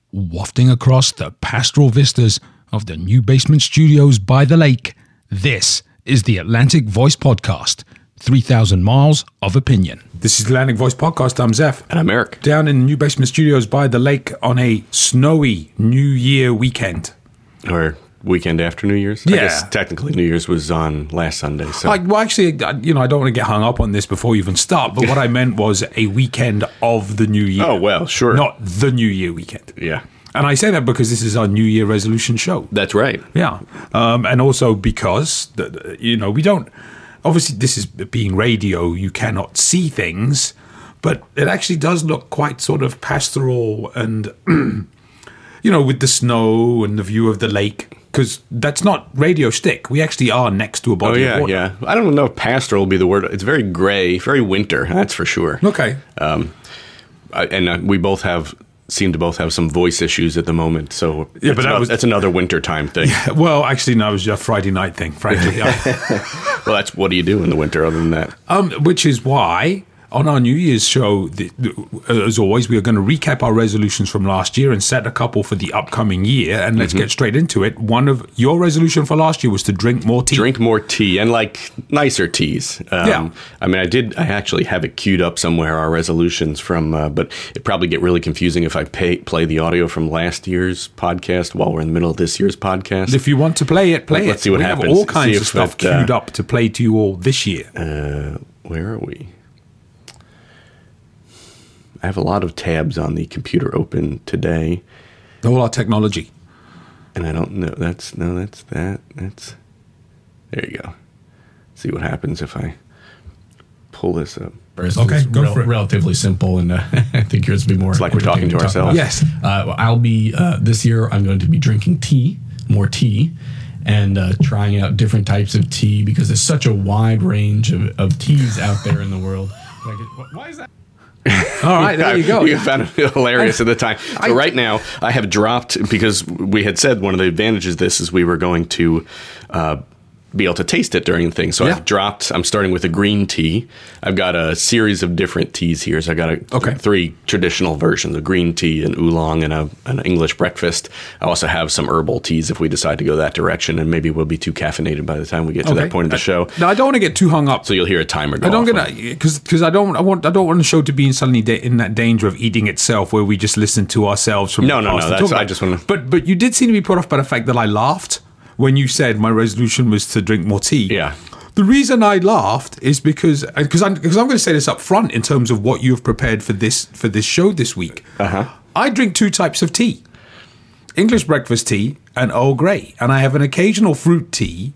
Wafting across the pastoral vistas of the new basement studios by the lake, this is the Atlantic Voice Podcast, 3,000 miles of opinion. This is the Atlantic Voice Podcast. I'm Zeph. And I'm Eric. Down in the new basement studios by the lake on a snowy New Year weekend. Or weekend after New Year's? Yeah. I guess technically New Year's was on last Sunday. So. I don't want to get hung up on this before you even start, but what I meant was a weekend of the New Year. Oh, well, sure. Not the New Year weekend. Yeah. And I say that because this is our New Year resolution show. That's right. Yeah. And also because, we don't... Obviously, this is being radio, you cannot see things, but it actually does look quite sort of pastoral and, with the snow and the view of the lake. Because that's not radio stick. We actually are next to a body of water. Yeah. I don't know if pastoral will be the word. It's very gray, very winter, that's for sure. Okay. We seem to both have some voice issues at the moment, so yeah, that's another winter time thing. Yeah, well, actually, no, it was a Friday night thing, frankly. Well, what do you do in the winter other than that? Which is why, on our New Year's show, as always, we are going to recap our resolutions from last year and set a couple for the upcoming year, and let's get straight into it. One of your resolution for last year was to drink more tea. Drink more tea, and nicer teas. Yeah. I mean, I actually have it queued up somewhere, our resolutions from, but it'd probably get really confusing if I play the audio from last year's podcast while we're in the middle of this year's podcast. If you want to play it, play it. Let's see what happens. We have all kinds of stuff queued up to play to you all this year. Where are we? I have a lot of tabs on the computer open today. All our technology. And I don't know. That's there you go. See what happens if I pull this up. Okay, go for it. Relatively simple, and I think yours will be more. It's like we're talking to ourselves. Yes. I'll be, this year, I'm going to be drinking more tea, and trying out different types of tea because there's such a wide range of teas out there in the world. Why is that? All right, there you go. You found it hilarious at the time. So right now, I have dropped, because we had said one of the advantages of this is we were going to be able to taste it during the thing. So yeah. I'm starting with a green tea. I've got a series of different teas here. So I got three traditional versions, a green tea, an oolong, and an English breakfast. I also have some herbal teas if we decide to go that direction, and maybe we'll be too caffeinated by the time we get to that point of the show. No, I don't want to get too hung up. So you'll hear a timer go I don't off. Because I don't want the show to be suddenly in that danger of eating itself, where we just listen to ourselves from No. the past. That's, I just want to. But you did seem to be put off by the fact that I laughed when you said my resolution was to drink more tea. Yeah. The reason I laughed is because I'm going to say this up front in terms of what you've prepared for this show this week. I drink two types of tea: English breakfast tea and Earl Grey, and I have an occasional fruit tea,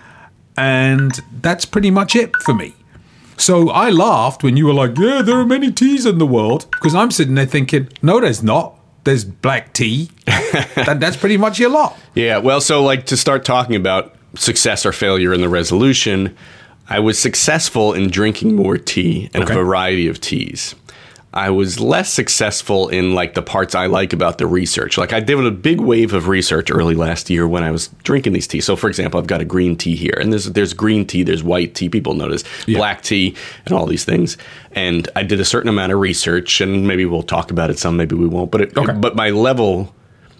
and that's pretty much it for me. So I laughed when you were like, "Yeah, there are many teas in the world," because I'm sitting there thinking, "No, there's not. There's black tea." That's pretty much your lot. Yeah, well, so to start talking about success or failure in the resolution, I was successful in drinking more tea and a variety of teas. I was less successful in the parts I like about the research. I did a big wave of research early last year when I was drinking these teas. So, for example, I've got a green tea here, and there's green tea, there's white tea, people notice, black tea, and all these things. And I did a certain amount of research, and maybe we'll talk about it some, maybe we won't. But my level,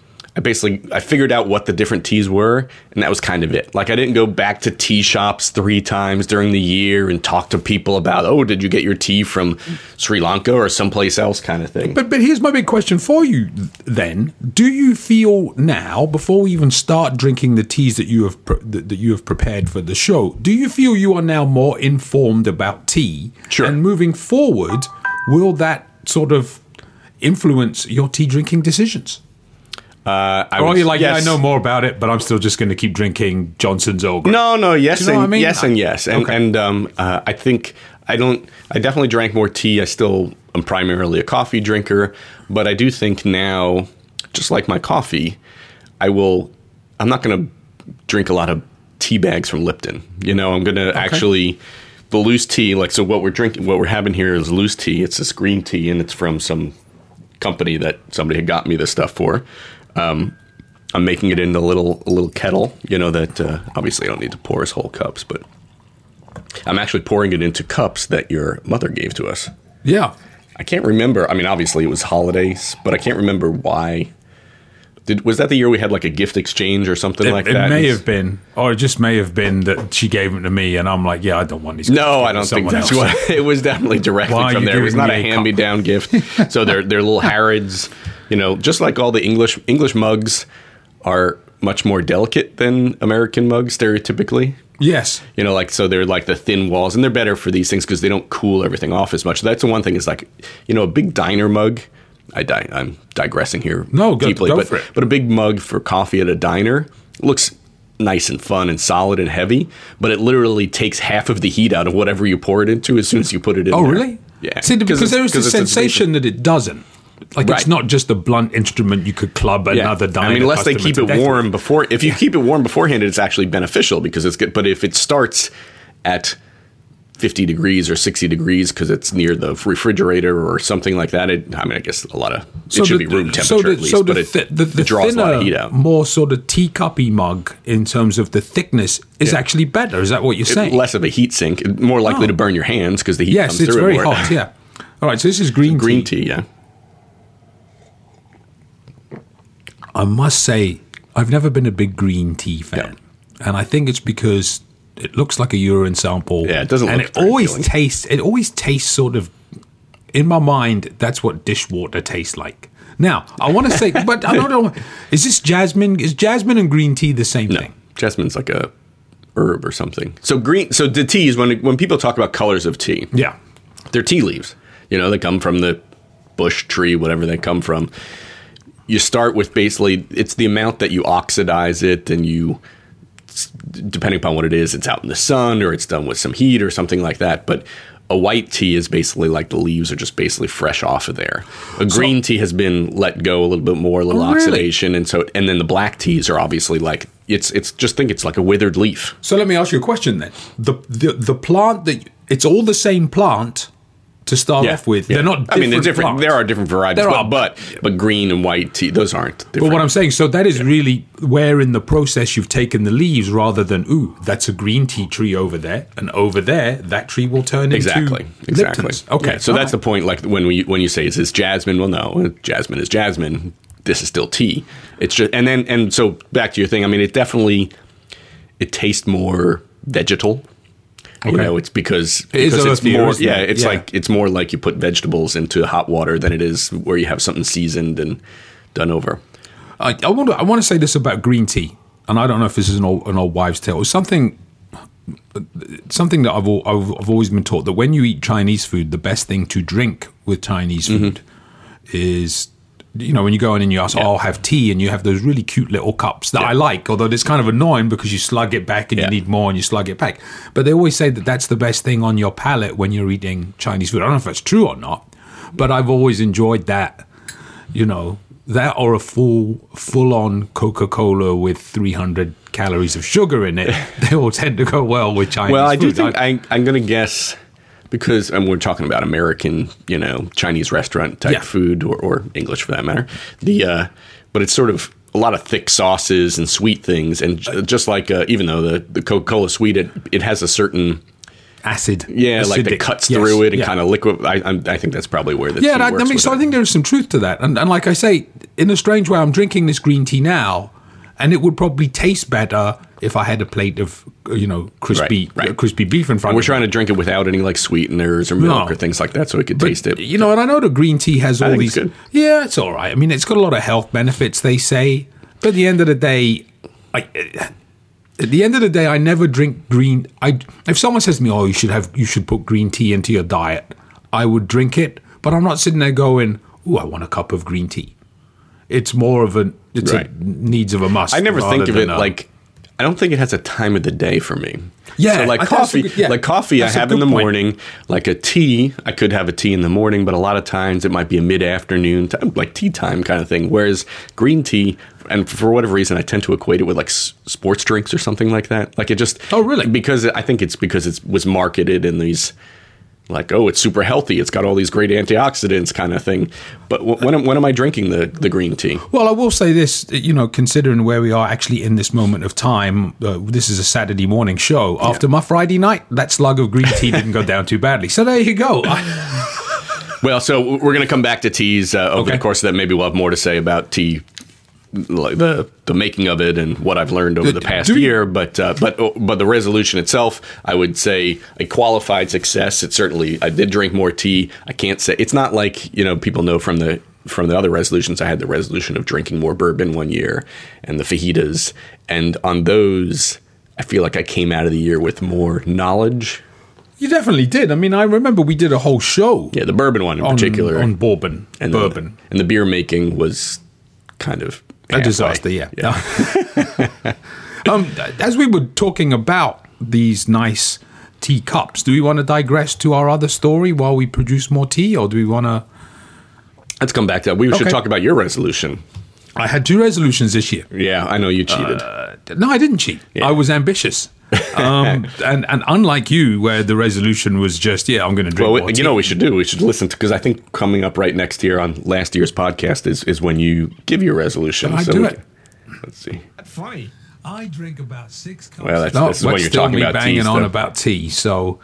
I figured out what the different teas were, and that was kind of it. I didn't go back to tea shops 3 times during the year and talk to people about, did you get your tea from Sri Lanka or someplace else kind of thing. But here's my big question for you then. Do you feel now, before we even start drinking the teas that you have prepared for the show, do you feel you are now more informed about tea? Sure. And moving forward, will that sort of influence your tea drinking decisions? Or you're like, yes. I know more about it, but I'm still just going to keep drinking Johnson's Earl Grey. No, yes, you know and yes, and yes, and I think I definitely drank more tea. I still am primarily a coffee drinker, but I do think now, just like my coffee, I'm not going to drink a lot of tea bags from Lipton. I'm going to actually the loose tea. So what we're having here is loose tea. It's this green tea, and it's from some company that somebody had got me this stuff for. I'm making it in a little kettle, that obviously I don't need to pour as whole cups, but I'm actually pouring it into cups that your mother gave to us. Yeah. I can't remember. I mean, obviously it was holidays, but I can't remember why Was that the year we had like a gift exchange or something like that? It may have been, or it just may have been that she gave them to me, and I'm like, yeah, I don't want these. No, I don't think that's what it was. Definitely directly from there. It was not a hand-me-down gift. So they're little Harrods, just like all the English mugs are much more delicate than American mugs stereotypically. Yes. So they're like the thin walls, and they're better for these things because they don't cool everything off as much. That's the one thing is like, a big diner mug. I'm digressing here deeply, go for it. But a big mug for coffee at a diner looks nice and fun and solid and heavy, but it literally takes half of the heat out of whatever you pour it into as soon as you put it in there. Oh, really? Yeah. See, because there is the sensation that it doesn't. Like, it's not just a blunt instrument you could club another diner. I mean, unless they keep it warm before. If you keep it warm beforehand, it's actually beneficial because it's good. But if it starts at 50 degrees or 60 degrees because it's near the refrigerator or something like that, I guess it should be room temperature at least, but it draws a lot of heat out. More sort of teacuppy mug in terms of the thickness is actually better. Is that what you're saying? Less of a heat sink, more likely to burn your hands because the heat comes through it more. Yes, it's very hot, yeah. All right, so this is green tea. Green tea, yeah. I must say, I've never been a big green tea fan. Yeah. And I think it's because it looks like a urine sample. Yeah, it doesn't look and it always tastes sort of, in my mind, that's what dishwater tastes like. Now, I want to say, but I don't know, is jasmine and green tea the same thing? Jasmine's like a herb or something. So the teas, when people talk about colors of tea, they're tea leaves. They come from the bush, tree, whatever they come from. You start with basically, it's the amount that you oxidize it, and depending upon what it is, it's out in the sun or it's done with some heat or something like that. But a white tea is basically like the leaves are just basically fresh off of there. A green tea has been let go a little bit more, a little oxidation, and then the black teas are obviously like it's like a withered leaf. So let me ask you a question then. The plant it's all the same plant to start off with. They're not different. They're different. Plants. There are different varieties, but green and white tea, those aren't different. But what I'm saying, so that is really where in the process you've taken the leaves rather than, that's a green tea tree over there, and over there, that tree will turn into Lipton's. Okay. So that's the point, like when you say, is this jasmine? Well, no, jasmine is jasmine. This is still tea. It's just, and so back to your thing, it tastes more vegetal. Okay. It's because it's more. Yeah, it's like it's more like you put vegetables into hot water than it is where you have something seasoned and done over. I want to say this about green tea, and I don't know if this is an old wives' tale. It's something that I've always been taught that when you eat Chinese food, the best thing to drink with Chinese food is. When you go in and you ask, I'll have tea, and you have those really cute little cups that I like, although it's kind of annoying because you slug it back and you need more and you slug it back. But they always say that that's the best thing on your palate when you're eating Chinese food. I don't know if that's true or not, but I've always enjoyed that, that or a full-on Coca-Cola with 300 calories of sugar in it. They all tend to go well with Chinese food. Well, I do think I'm going to guess... Because we're talking about American, Chinese restaurant type food or English for that matter. But it's sort of a lot of thick sauces and sweet things, and just like even though the Coca-Cola sweet, it has a certain acid, acidic. Like that cuts through it and kind of liquid. I think that's probably where the tea works I think there's some truth to that, and like I say, in a strange way, I'm drinking this green tea now. And it would probably taste better if I had a plate of, crispy beef in front of me. We're trying to drink it without any like sweeteners or milk or things like that, so we could taste it. And I know the green tea has all these. It's good. Yeah, it's all right. It's got a lot of health benefits, they say. But at the end of the day, I never drink green. If someone says to me, "Oh, you should put green tea into your diet," I would drink it. But I'm not sitting there going, "Ooh, I want a cup of green tea." It's more of a needs of a must. I never think of it like. I don't think it has a time of the day for me. Yeah, so like coffee, I have in the morning. Like a tea, I could have a tea in the morning, but a lot of times it might be a mid-afternoon, like tea time kind of thing. Whereas green tea, and for whatever reason, I tend to equate it with like sports drinks or something like that. Like it just. Oh, really? Because I think it's because it was marketed in these. Like, it's super healthy. It's got all these great antioxidants kind of thing. But when am I drinking the green tea? Well, I will say this, considering where we are actually in this moment of time, this is a Saturday morning show. After my Friday night, that slug of green tea didn't go down too badly. So there you go. Well, so we're going to come back to teas over the course of that. Maybe we'll have more to say about tea like the making of it and what I've learned over the past year. But the resolution itself, I would say a qualified success. It certainly, I did drink more tea. I can't say it's not like, people know from the other resolutions. I had the resolution of drinking more bourbon one year and the fajitas, and on those, I feel like I came out of the year with more knowledge. You definitely did. I mean, I remember we did a whole show. Yeah, the bourbon one in particular. On bourbon. And the beer making was kind of a disaster, yeah. As we were talking about these nice tea cups, do we want to digress to our other story while we produce more tea, or do we want to... Let's come back to that. We should talk about your resolution. I had 2 resolutions this year. Yeah, I know you cheated. No, I didn't cheat. Yeah. I was ambitious. And unlike you, where the resolution was just, I'm going to drink more tea. You know what we should do? We should listen to, because I think coming up right next year on last year's podcast is when you give your resolution. I do it. Let's see. That's funny. I drink about 6 cups. Well, this is when you're talking about tea. Banging on about tea, so...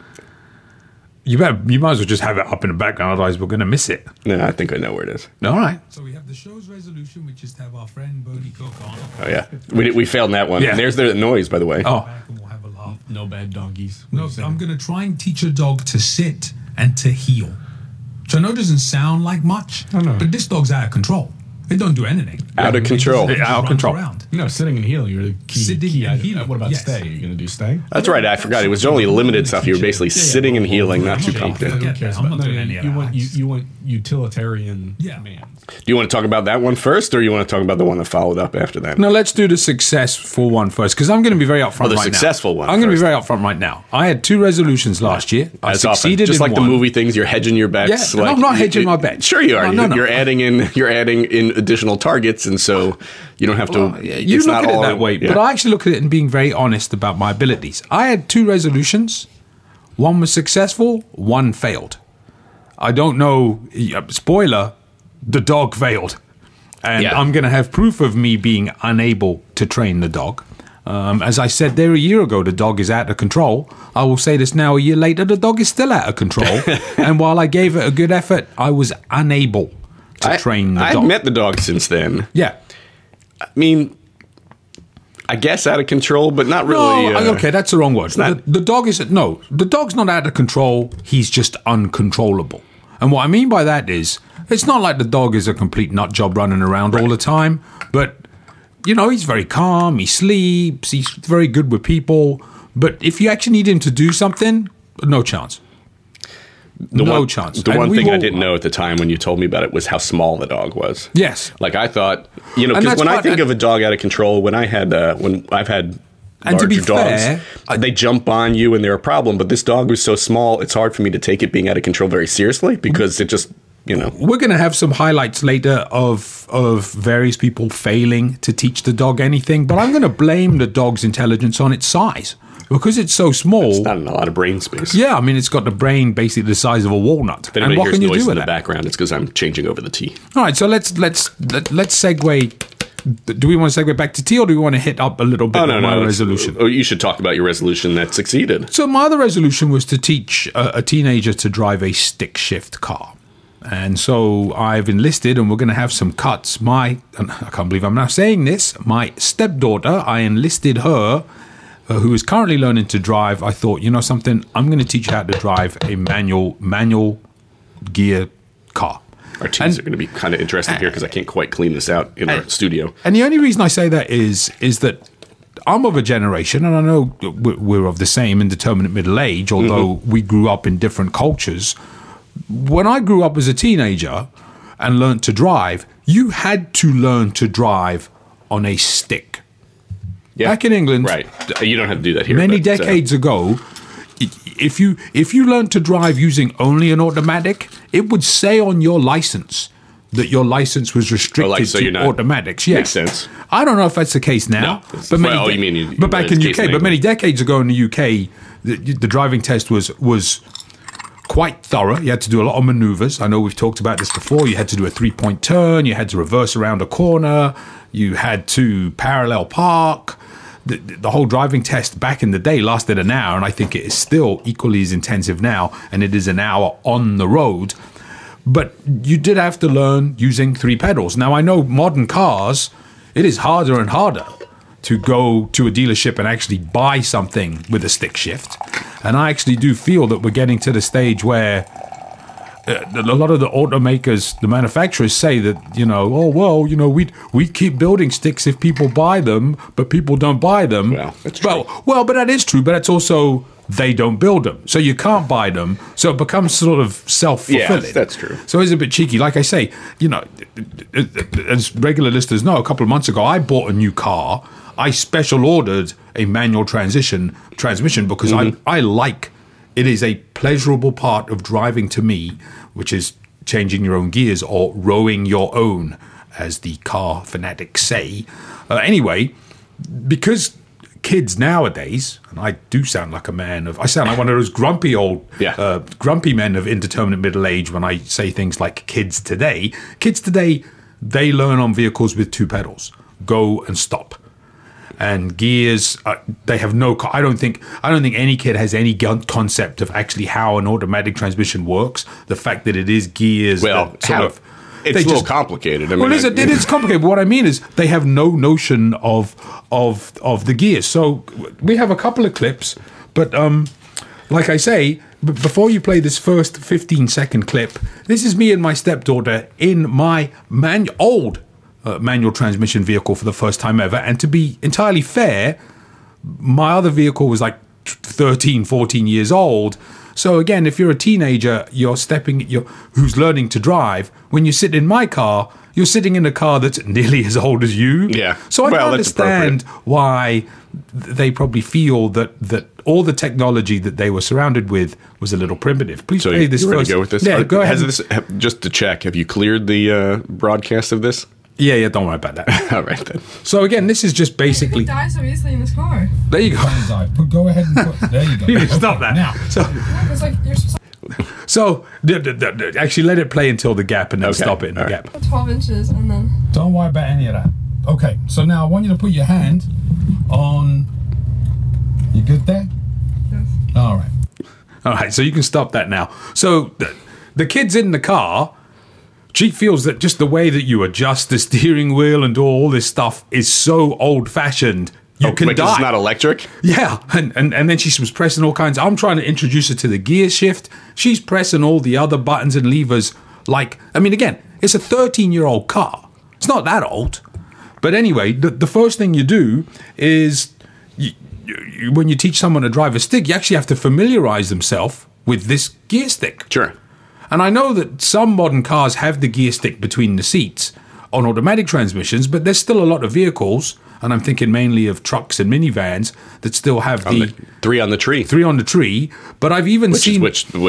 You might as well just have it up in the background, otherwise we're going to miss it. No, I think I know where it is. All right. So we have the show's resolution, which is to have our friend Bodie Cook on. Oh, yeah. We failed in that one. Yeah. And there's the noise, by the way. Oh. We'll have a laugh. No bad doggies. No, I'm going to try and teach a dog to sit and to heel. Which I know doesn't sound like much, but this dog's out of control. It don't do anything. Out of control. Out of control. Around. Sitting and healing. You're the key. Sitting and healing. What about stay? Are you going to do stay? That's right. I forgot. It was only limited stuff. You were basically sitting and healing, not too complicated. I'm not doing any of that. You want utilitarian man. Do you want to talk about that one first, or you want to talk about the one that followed up after that? No, let's do the successful one first, because I'm going to be very upfront right now. The successful one. I'm going to be very upfront right now. I had 2 resolutions last year. I succeeded in one. Just like the movie things, you're hedging your bets. Yeah, I'm not hedging my bets. Sure you are. No. You're adding in additional targets, and so you don't have to. You look at it that way, but I actually look at it and being very honest about my abilities. I had 2 resolutions. One was successful, one failed. I don't know. Spoiler: the dog failed. And I'm going to have proof of me being unable to train the dog. As I said there a year ago, the dog is out of control. I will say this now a year later, the dog is still out of control. And while I gave it a good effort, I was unable to train the dog. I've met the dog since then. Yeah. I mean, I guess out of control, but not really. No, okay, that's the wrong word. The dog's not out of control. He's just uncontrollable. And what I mean by that is, it's not like the dog is a complete nut job running around all the time, but, he's very calm, he sleeps, he's very good with people, but if you actually need him to do something, no chance. No chance. The one thing I didn't know at the time when you told me about it was how small the dog was. Yes. Like I thought, because when I think of a dog out of control, when I've had larger dogs, they jump on you and they're a problem. But this dog was so small, it's hard for me to take it being out of control very seriously because it just, We're going to have some highlights later of various people failing to teach the dog anything, but I'm going to blame the dog's intelligence on its size. Because it's so small. It's not in a lot of brain space. Yeah, I mean, it's got the brain basically the size of a walnut. If anybody hears noise in the background, it's because I'm changing over the tea. All right, so let's segue. Do we want to segue back to tea, or do we want to hit up a little bit of my resolution? You should talk about your resolution that succeeded. So my other resolution was to teach a teenager to drive a stick shift car. And so I've enlisted, and we're going to have some cuts. I can't believe I'm now saying this, my stepdaughter, I enlisted her, who is currently learning to drive. I thought, something, I'm going to teach her how to drive a manual gear car. Our teams are going to be kind of interested here because I can't quite clean this out in our studio. And the only reason I say that is that I'm of a generation, and I know we're of the same indeterminate middle age, although we grew up in different cultures. When I grew up as a teenager and learned to drive, you had to learn to drive on a stick. Yeah. Back in England, right? You don't have to do that here. Many decades ago, if you learned to drive using only an automatic, it would say on your license that your license was restricted to automatics. Yeah, makes sense. I don't know if that's the case now, but back in the UK, but many decades ago in the UK, the driving test was quite thorough. You had to do a lot of maneuvers. I know we've talked about this before. You had to do a 3-point turn. You had to reverse around a corner. You had to parallel park. The whole driving test back in the day lasted an hour, and I think it is still equally as intensive now, and it is an hour on the road. But you did have to learn using 3 pedals. Now, I know modern cars, it is harder and harder to go to a dealership and actually buy something with a stick shift. And I actually do feel that we're getting to the stage where a lot of the automakers, the manufacturers say that, we keep building sticks if people buy them, but people don't buy them. Well, that's true. Well, but that is true, but it's also they don't build them. So you can't buy them. So it becomes sort of self-fulfilling. Yes, that's true. So it's a bit cheeky. Like I say, as regular listeners know, a couple of months ago, I bought a new car. I special ordered a manual transmission because I like. It is a pleasurable part of driving to me, which is changing your own gears or rowing your own, as the car fanatics say. Anyway, because kids nowadays, and I do sound like I sound like one of those grumpy grumpy men of indeterminate middle age when I say things like kids today. Kids today, they learn on vehicles with 2 pedals, go and stop. And gears, they have no. I don't think any kid has any concept of actually how an automatic transmission works. The fact that it is gears. Well, it's a little complicated. It is complicated. But what I mean is they have no notion of the gears. So we have a couple of clips, but like I say, before you play this first 15-second clip, this is me and my stepdaughter in my old manual transmission vehicle for the first time ever. And to be entirely fair, my other vehicle was like 13, 14 years old. So again, if you're a teenager, who's learning to drive, when you sit in my car, you're sitting in a car that's nearly as old as you. Yeah. So I can understand why they probably feel that all the technology that they were surrounded with was a little primitive. Please play this first. So you ready to go with this? Yeah, go ahead. Just to check, have you cleared the broadcast of this? Yeah, don't worry about that. All right, then. So again, this is just basically... You die so easily in this car. There you go. Go ahead and put... There you go. You stop that. Now. It's like you're So, actually let it play until the gap and then stop it in the gap. 12 inches and then... Don't worry about any of that. Okay, so now I want you to put your hand on... You good there? Yes. All right, so you can stop that now. So, the kid's in the car... She feels that just the way that you adjust the steering wheel and do all this stuff is so old-fashioned. You can die. It's not electric? Yeah, and then she was pressing all kinds. I'm trying to introduce her to the gear shift. She's pressing all the other buttons and levers. Again, it's a 13-year-old car. It's not that old. But anyway, the first thing you do is when you teach someone to drive a stick, you actually have to familiarize themselves with this gear stick. Sure. And I know that some modern cars have the gear stick between the seats on automatic transmissions, but there's still a lot of vehicles, and I'm thinking mainly of trucks and minivans, that still have the 3 on the tree. 3 on the tree. But I've even seen...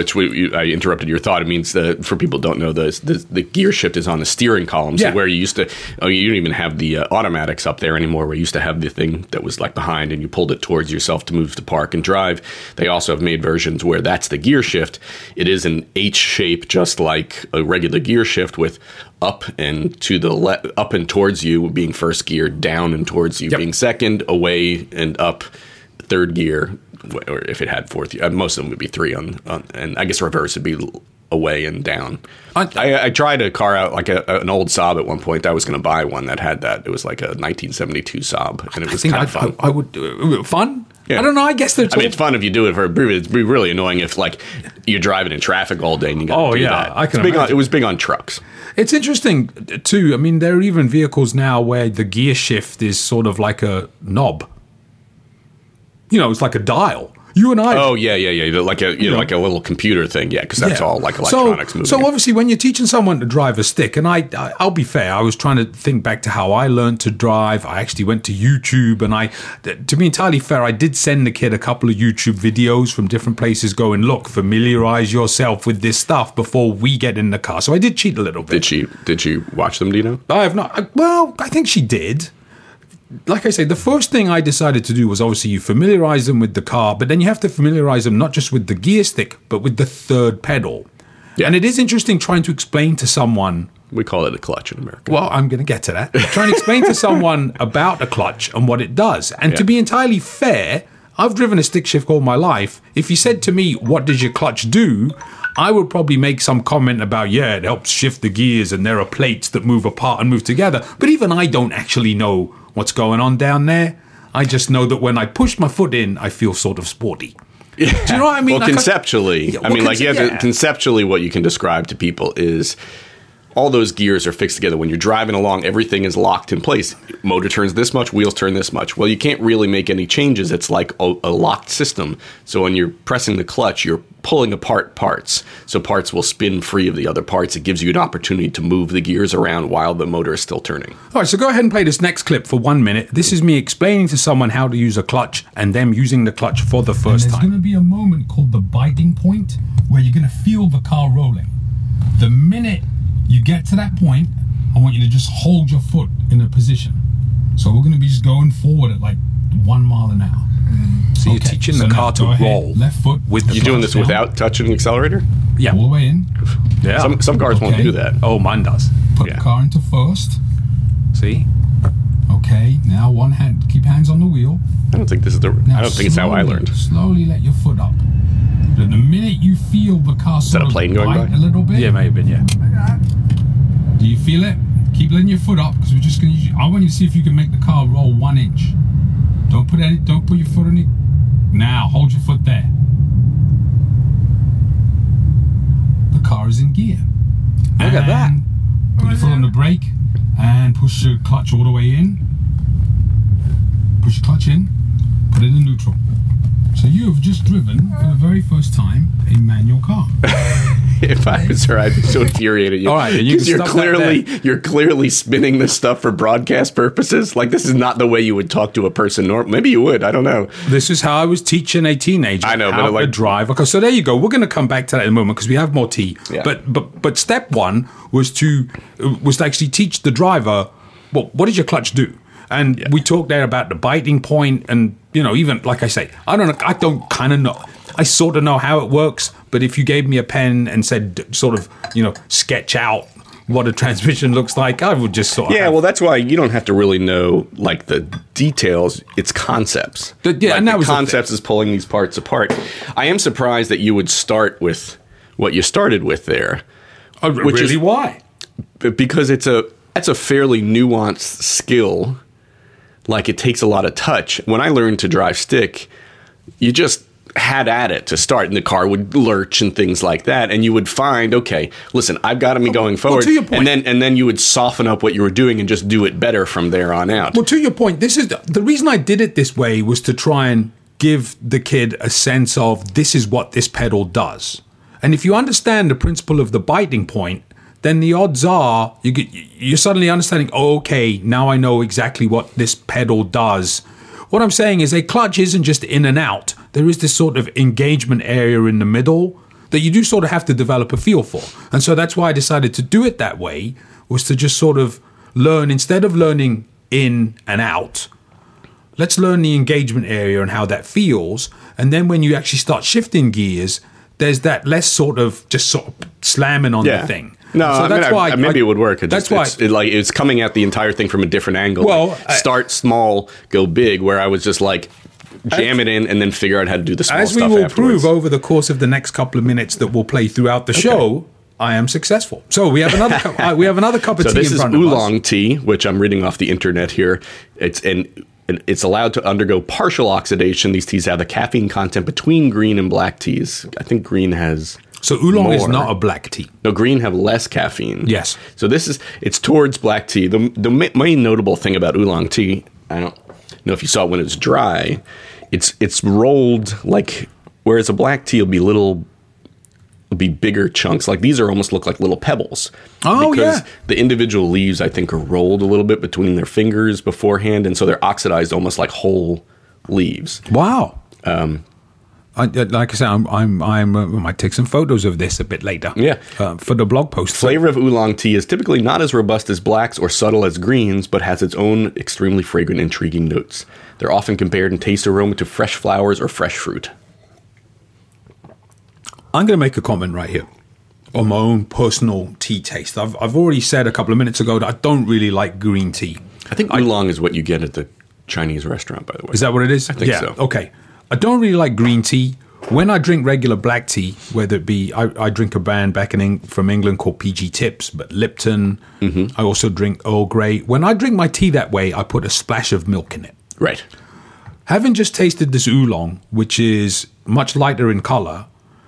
I interrupted your thought. It means that, for people who don't know, the gear shift is on the steering column. So where you used to... you don't even have the automatics up there anymore, where you used to have the thing that was like behind and you pulled it towards yourself to move to park and drive. They also have made versions where that's the gear shift. It is an H shape, just like a regular gear shift, with up and to the left, up and towards you being first gear, down and towards you being second, away and up third gear, or if it had fourth gear. Most of them would be 3 on and I guess reverse would be away and down. I tried a car out, like an old Saab at one point. I was going to buy one that had that. It was like a 1972 Saab, and it was kind of fun. I would fun? Yeah. I don't know. I guess it's fun if you do it for a brew. It'd be really annoying if, like, you're driving in traffic all day and you got to do that. I can imagine. It was big on trucks. It's interesting, too. I mean, there are even vehicles now where the gear shift is sort of like a knob. It's like a dial. You and I. Oh, yeah. Like like a little computer thing. Yeah, because that's all like electronics moving. So obviously, when you're teaching someone to drive a stick, and I'll be fair, I was trying to think back to how I learned to drive. I actually went to YouTube, and to be entirely fair, I did send the kid a couple of YouTube videos from different places going, look, familiarize yourself with this stuff before we get in the car. So I did cheat a little bit. Did she watch them, do you know? I have not. Well, I think she did. Like I say, the first thing I decided to do was obviously you familiarize them with the car, but then you have to familiarize them not just with the gear stick, but with the third pedal. Yeah. And it is interesting trying to explain to someone... We call it a clutch in America. Well, I'm going to get to that. Trying to explain to someone about a clutch and what it does. And to be entirely fair, I've driven a stick shift all my life. If you said to me, what does your clutch do? I would probably make some comment about, yeah, it helps shift the gears and there are plates that move apart and move together. But even I don't actually know what's going on down there. I just know that when I push my foot in, I feel sort of sporty. Yeah. Do you know what I mean? Well, conceptually, conceptually, what you can describe to people is all those gears are fixed together. When you're driving along, everything is locked in place. Motor turns this much, wheels turn this much. Well, you can't really make any changes. It's like a locked system. So when you're pressing the clutch, you're pulling apart parts. So parts will spin free of the other parts. It gives you an opportunity to move the gears around while the motor is still turning. All right, so go ahead and play this next clip for 1 minute. This is me explaining to someone how to use a clutch and them using the clutch for the first There's time. going to be a moment called the biting point where you're going to feel the car rolling. The minute you get to that point, I want you to just hold your foot in a position. So we're going to be just going forward at like 1 mile an hour. So you're teaching the car to roll. Left foot. With the You're doing this down. without touching the accelerator? Yeah. All the way in. Yeah. Some cars won't Okay. do that. Oh, mine does. Put Yeah. the car into first. See? Okay, now one hand. Keep hands on the wheel. I don't think this is Now I don't think it's how I learned. Slowly let your foot up. The minute you feel the car that sort a of plane going bite by? a little bit, Yeah, may have been, yeah. do you feel it? Keep letting your foot up because we're just going to. I want you to see if you can make the car roll 1 inch. Don't put your foot on it. Now hold your foot there. The car is in gear. Look at that. And put your foot on the brake and push the clutch all the way in. Push your clutch in. Put it in neutral. So you have just driven for the very first time a manual car. If I was her, I'd be so infuriated. All right, you can you're stop that you're clearly spinning this stuff for broadcast purposes. Like this is not the way you would talk to a person. Maybe you would. I don't know. This is how I was teaching a teenager I know, how but like- to drive. Okay, so there you go. We're going to come back to that in a moment because we have more tea. Yeah. But step one was to actually teach the driver, well, what does your clutch do? And we talked there about the biting point, and even like I say, I don't kind of know. I sort of know how it works, but if you gave me a pen and said sort of sketch out what a transmission looks like, I would just sort of Yeah, well, that's why you don't have to really know like the details. It's concepts. And that was the concepts is pulling these parts apart. I am surprised that you would start with what you started with there. which is why. Because that's a fairly nuanced skill. Like it takes a lot of touch. When I learned to drive stick, you just had at it to start, and the car would lurch and things like that. And you would find, okay, listen, I've got to be going forward, to your point. and then you would soften up what you were doing and just do it better from there on out. Well, to your point, this is the reason I did it this way was to try and give the kid a sense of this is what this pedal does. And if you understand the principle of the biting point, then the odds are you're suddenly understanding, okay, now I know exactly what this pedal does. What I'm saying is a clutch isn't just in and out. There is this sort of engagement area in the middle that you do sort of have to develop a feel for. And so that's why I decided to do it that way, was to just sort of learn, instead of learning in and out, let's learn the engagement area and how that feels. And then when you actually start shifting gears, there's that less sort of just sort of slamming on the thing. No, so that's why maybe it would work. It's coming at the entire thing from a different angle. Well, start small, go big. Where I was just like jam it in and then figure out how to do the small stuff. As we will afterwards. prove over the course of the next couple of minutes that we'll play throughout the show, I am successful. So we have another cup of tea this in is front of us. oolong tea, which I'm reading off the internet here. It's allowed to undergo partial oxidation. These teas have the caffeine content between green and black teas. I think green has. So oolong is more. not a black tea. No, green have less caffeine. Yes. So it's towards black tea. The main notable thing about oolong tea, I don't know if you saw it when it's dry, it's rolled like, whereas a black tea will be bigger chunks. Like these almost look like little pebbles. Oh, because yeah. the individual leaves, I think, are rolled a little bit between their fingers beforehand, and so they're oxidized almost like whole leaves. Wow. Like I said, I might take some photos of this a bit later. Yeah. For the blog post. Flavor of oolong tea is typically not as robust as blacks or subtle as greens, but has its own extremely fragrant, intriguing notes. They're often compared in taste aroma to fresh flowers or fresh fruit. I'm going to make a comment right here on my own personal tea taste. I've already said a couple of minutes ago that I don't really like green tea. I think oolong is what you get at the Chinese restaurant, by the way. Is that what it is? I think so. Okay. I don't really like green tea, when I drink regular black tea, whether it be I drink a brand back from England called PG Tips, but Lipton. I also drink Earl Grey. When I drink my tea that way, I put a splash of milk in it. Right. Having just tasted this oolong, which is much lighter in color,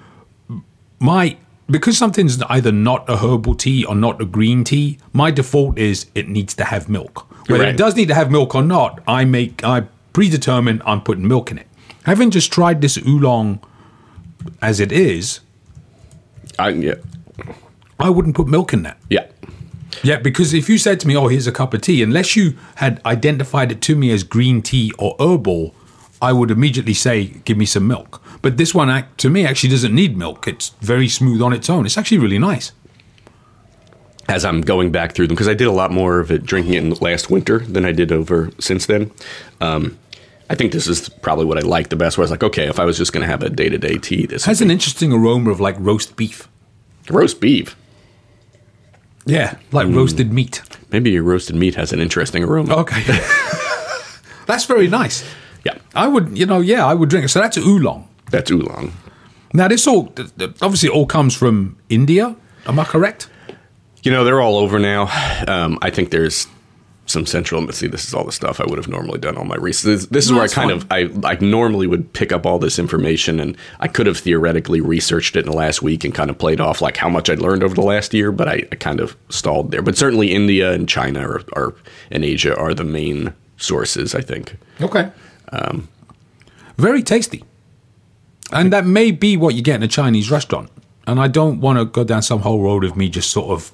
because something's either not a herbal tea or not a green tea, my default is it needs to have milk. Whether it does need to have milk or not, I predetermine I'm putting milk in it. Having just tried this oolong as it is, I wouldn't put milk in that. Yeah. Yeah, because if you said to me, oh, here's a cup of tea, unless you had identified it to me as green tea or herbal, I would immediately say, give me some milk. But this one, to me, actually doesn't need milk. It's very smooth on its own. It's actually really nice. As I'm going back through them, because I did a lot more of it drinking it last winter than I did over since then. I think this is probably what I like the best, where I was like, okay, if I was just going to have a day-to-day tea, this has an interesting aroma of like roast beef. Roast beef? Yeah, like roasted meat. Maybe your roasted meat has an interesting aroma. Okay. That's very nice. Yeah. I would drink it. So that's oolong. That's oolong. Now, this obviously all comes from India. Am I correct? They're all over now. I think there's some central. See, this is all the stuff I would have normally done all my research. This is where I normally would pick up all this information, and I could have theoretically researched it in the last week and kind of played off like how much I'd learned over the last year, but I kind of stalled there. But certainly India and China and Asia are the main sources, I think. Okay. Very tasty. And that may be what you get in a Chinese restaurant. And I don't want to go down some whole road of me just sort of,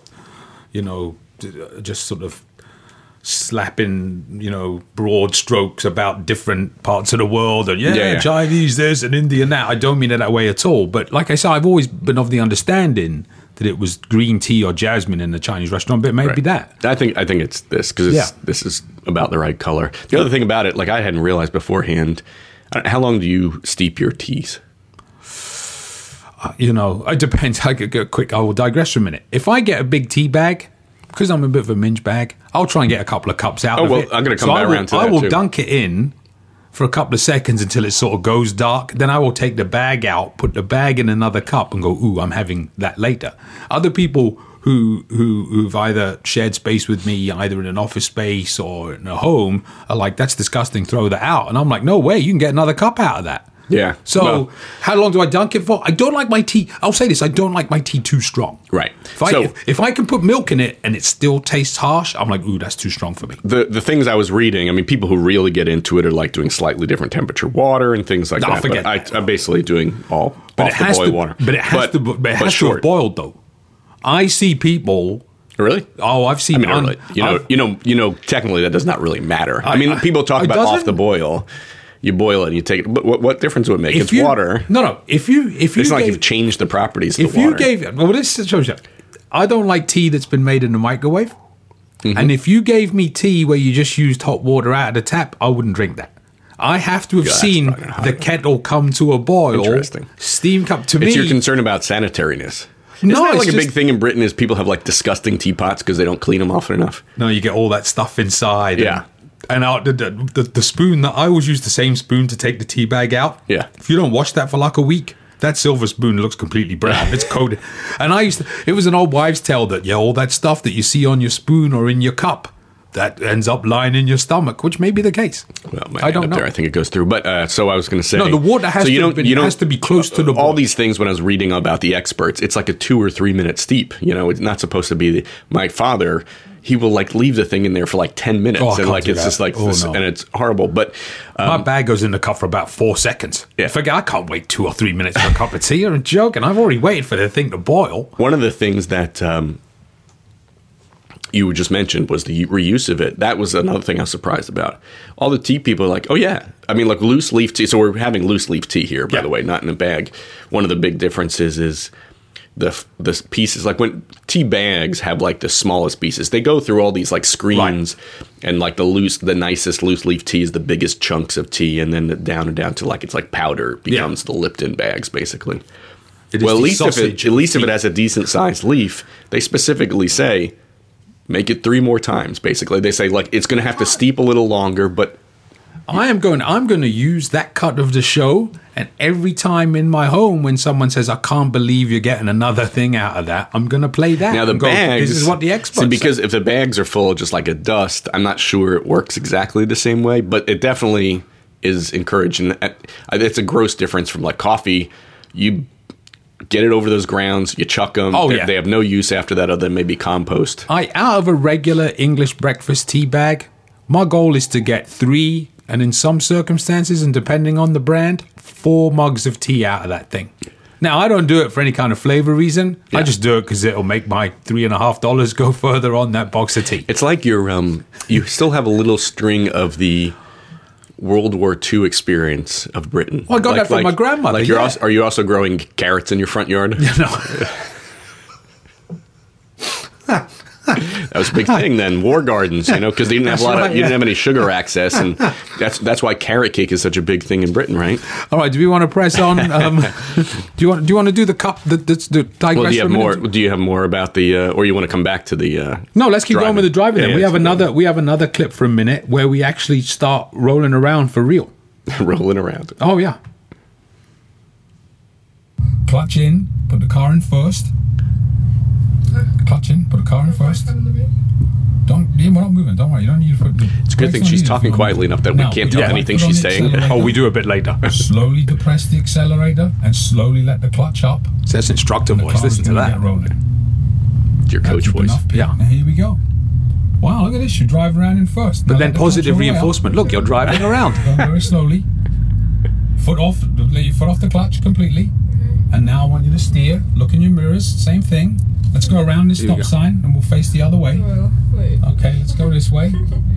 slapping, broad strokes about different parts of the world. And Chinese this and Indian that. I don't mean it that way at all. But like I said, I've always been of the understanding that it was green tea or jasmine in the Chinese restaurant, but it may be that. I think it's this, because this is about the right color. The other thing about it, like I hadn't realized beforehand, how long do you steep your teas? It depends. I will digress for a minute. If I get a big tea bag, because I'm a bit of a minge bag, I'll try and get a couple of cups out of it. I'm going to come back around to that, I will dunk it in for a couple of seconds until it sort of goes dark. Then I will take the bag out, put the bag in another cup and go, ooh, I'm having that later. Other people who've either shared space with me, either in an office space or in a home, are like, that's disgusting, throw that out. And I'm like, no way, you can get another cup out of that. Yeah. So how long do I dunk it for? I don't like my tea. I'll say this. I don't like my tea too strong. Right. If I can put milk in it and it still tastes harsh, I'm like, ooh, that's too strong for me. The things I was reading, I mean, people who really get into it are like doing slightly different temperature water and things like that. Forget that. I'm basically doing all off the boil water. But it has to have boiled, though. I see people... Really? Oh, I've seen... really. Technically that does not really matter. People talk about off the boil... You boil it and you take it. But what difference would it make? It's water. No. If you it's not like you've changed the properties of the water. This shows you. I don't like tea that's been made in the microwave. Mm-hmm. And if you gave me tea where you just used hot water out of the tap, I wouldn't drink that. I have to have seen the kettle come to a boil. Interesting. Steam come to me. It's your concern about sanitariness. No, Isn't that like a big thing in Britain is people have like disgusting teapots because they don't clean them often enough? No, you get all that stuff inside. Yeah. And the spoon, I always use the same spoon to take the tea bag out. Yeah. If you don't wash that for like a week, that silver spoon looks completely brown. It's coated. And it was an old wives' tale that, all that stuff that you see on your spoon or in your cup, that ends up lying in your stomach, which may be the case. Well, I don't know. I think it goes through. But so I was going to say... No, the water has to be close to the boil. All these things, when I was reading about the experts, it's like a 2 or 3 minute steep. It's not supposed to be... My father... He will leave the thing in there for 10 minutes, and it's just and it's horrible. But my bag goes in the cup for about 4 seconds. Yeah, I can't wait 2 or 3 minutes for a cup of tea. You're joking. I've already waited for the thing to boil. One of the things that you just mentioned was the reuse of it. That was another thing I was surprised about. All the tea people are like, oh yeah, loose leaf tea. So we're having loose leaf tea here, by the way, not in a bag. One of the big differences is the pieces, like when tea bags have the smallest pieces, they go through all these screens, and the nicest loose leaf tea is the biggest chunks of tea, and then down to it's powder becomes the Lipton bags basically. At least if it has a decent sized leaf, they specifically say make it 3 more times. Basically, they say it's going to have to steep a little longer, but I'm going to use that cut of the show And every time in my home when someone says, I can't believe you're getting another thing out of that, I'm going to play that. Now the and go, bags, this is what the experts see, because say. if the bags are full just like a dust, I'm not sure it works exactly the same way, but it definitely is encouraging. It's a gross difference from like coffee. You get it over those grounds, you chuck them. Oh, they, yeah. they have no use after that other than maybe compost. Out of a regular English breakfast tea bag, my goal is to get 3, and in some circumstances, and depending on the brand, 4 mugs of tea out of that thing. Now, I don't do it for any kind of flavor reason. Yeah. I just do it because it'll make my $3.50 go further on that box of tea. It's like you still have a little string of the World War II experience of Britain. Well, I got that from my grandmother, Like yeah. are you also growing carrots in your front yard? That was a big thing then. War gardens, because they didn't have you didn't have any sugar access, and that's why carrot cake is such a big thing in Britain, right? All right, do we want to press on? Do you want to do the cup? The digress Well, do you have for a more? minute? Do you have more about the, or you want to come back to the? No, let's keep going with the driving. Then Yeah, we have let's keep we have another clip for a minute where we actually start rolling around for real. rolling around. Oh yeah. Clutch in, put the car in first. Clutch in, put the car in first. We're not moving, don't worry. You don't need to put the It's a good thing she's talking quietly enough that we can't tell anything she's saying. Oh, we do a bit later. Slowly depress the accelerator and slowly let the clutch up. Says instructor And the voice. car Listen is to gonna that. Get rolling. It's your coach Keep voice. enough pit. Yeah. Now here we go. Wow, look at this. You drive around in first. But Now then let the clutch positive all the way up. reinforcement. Look, you're driving around. Go very slowly. Foot off. Let your foot off the clutch completely. And now I want you to steer. Look in your mirrors. Same thing. Let's go around this Here we stop go. sign and we'll face the other way. Well, wait. Okay, let's go this way.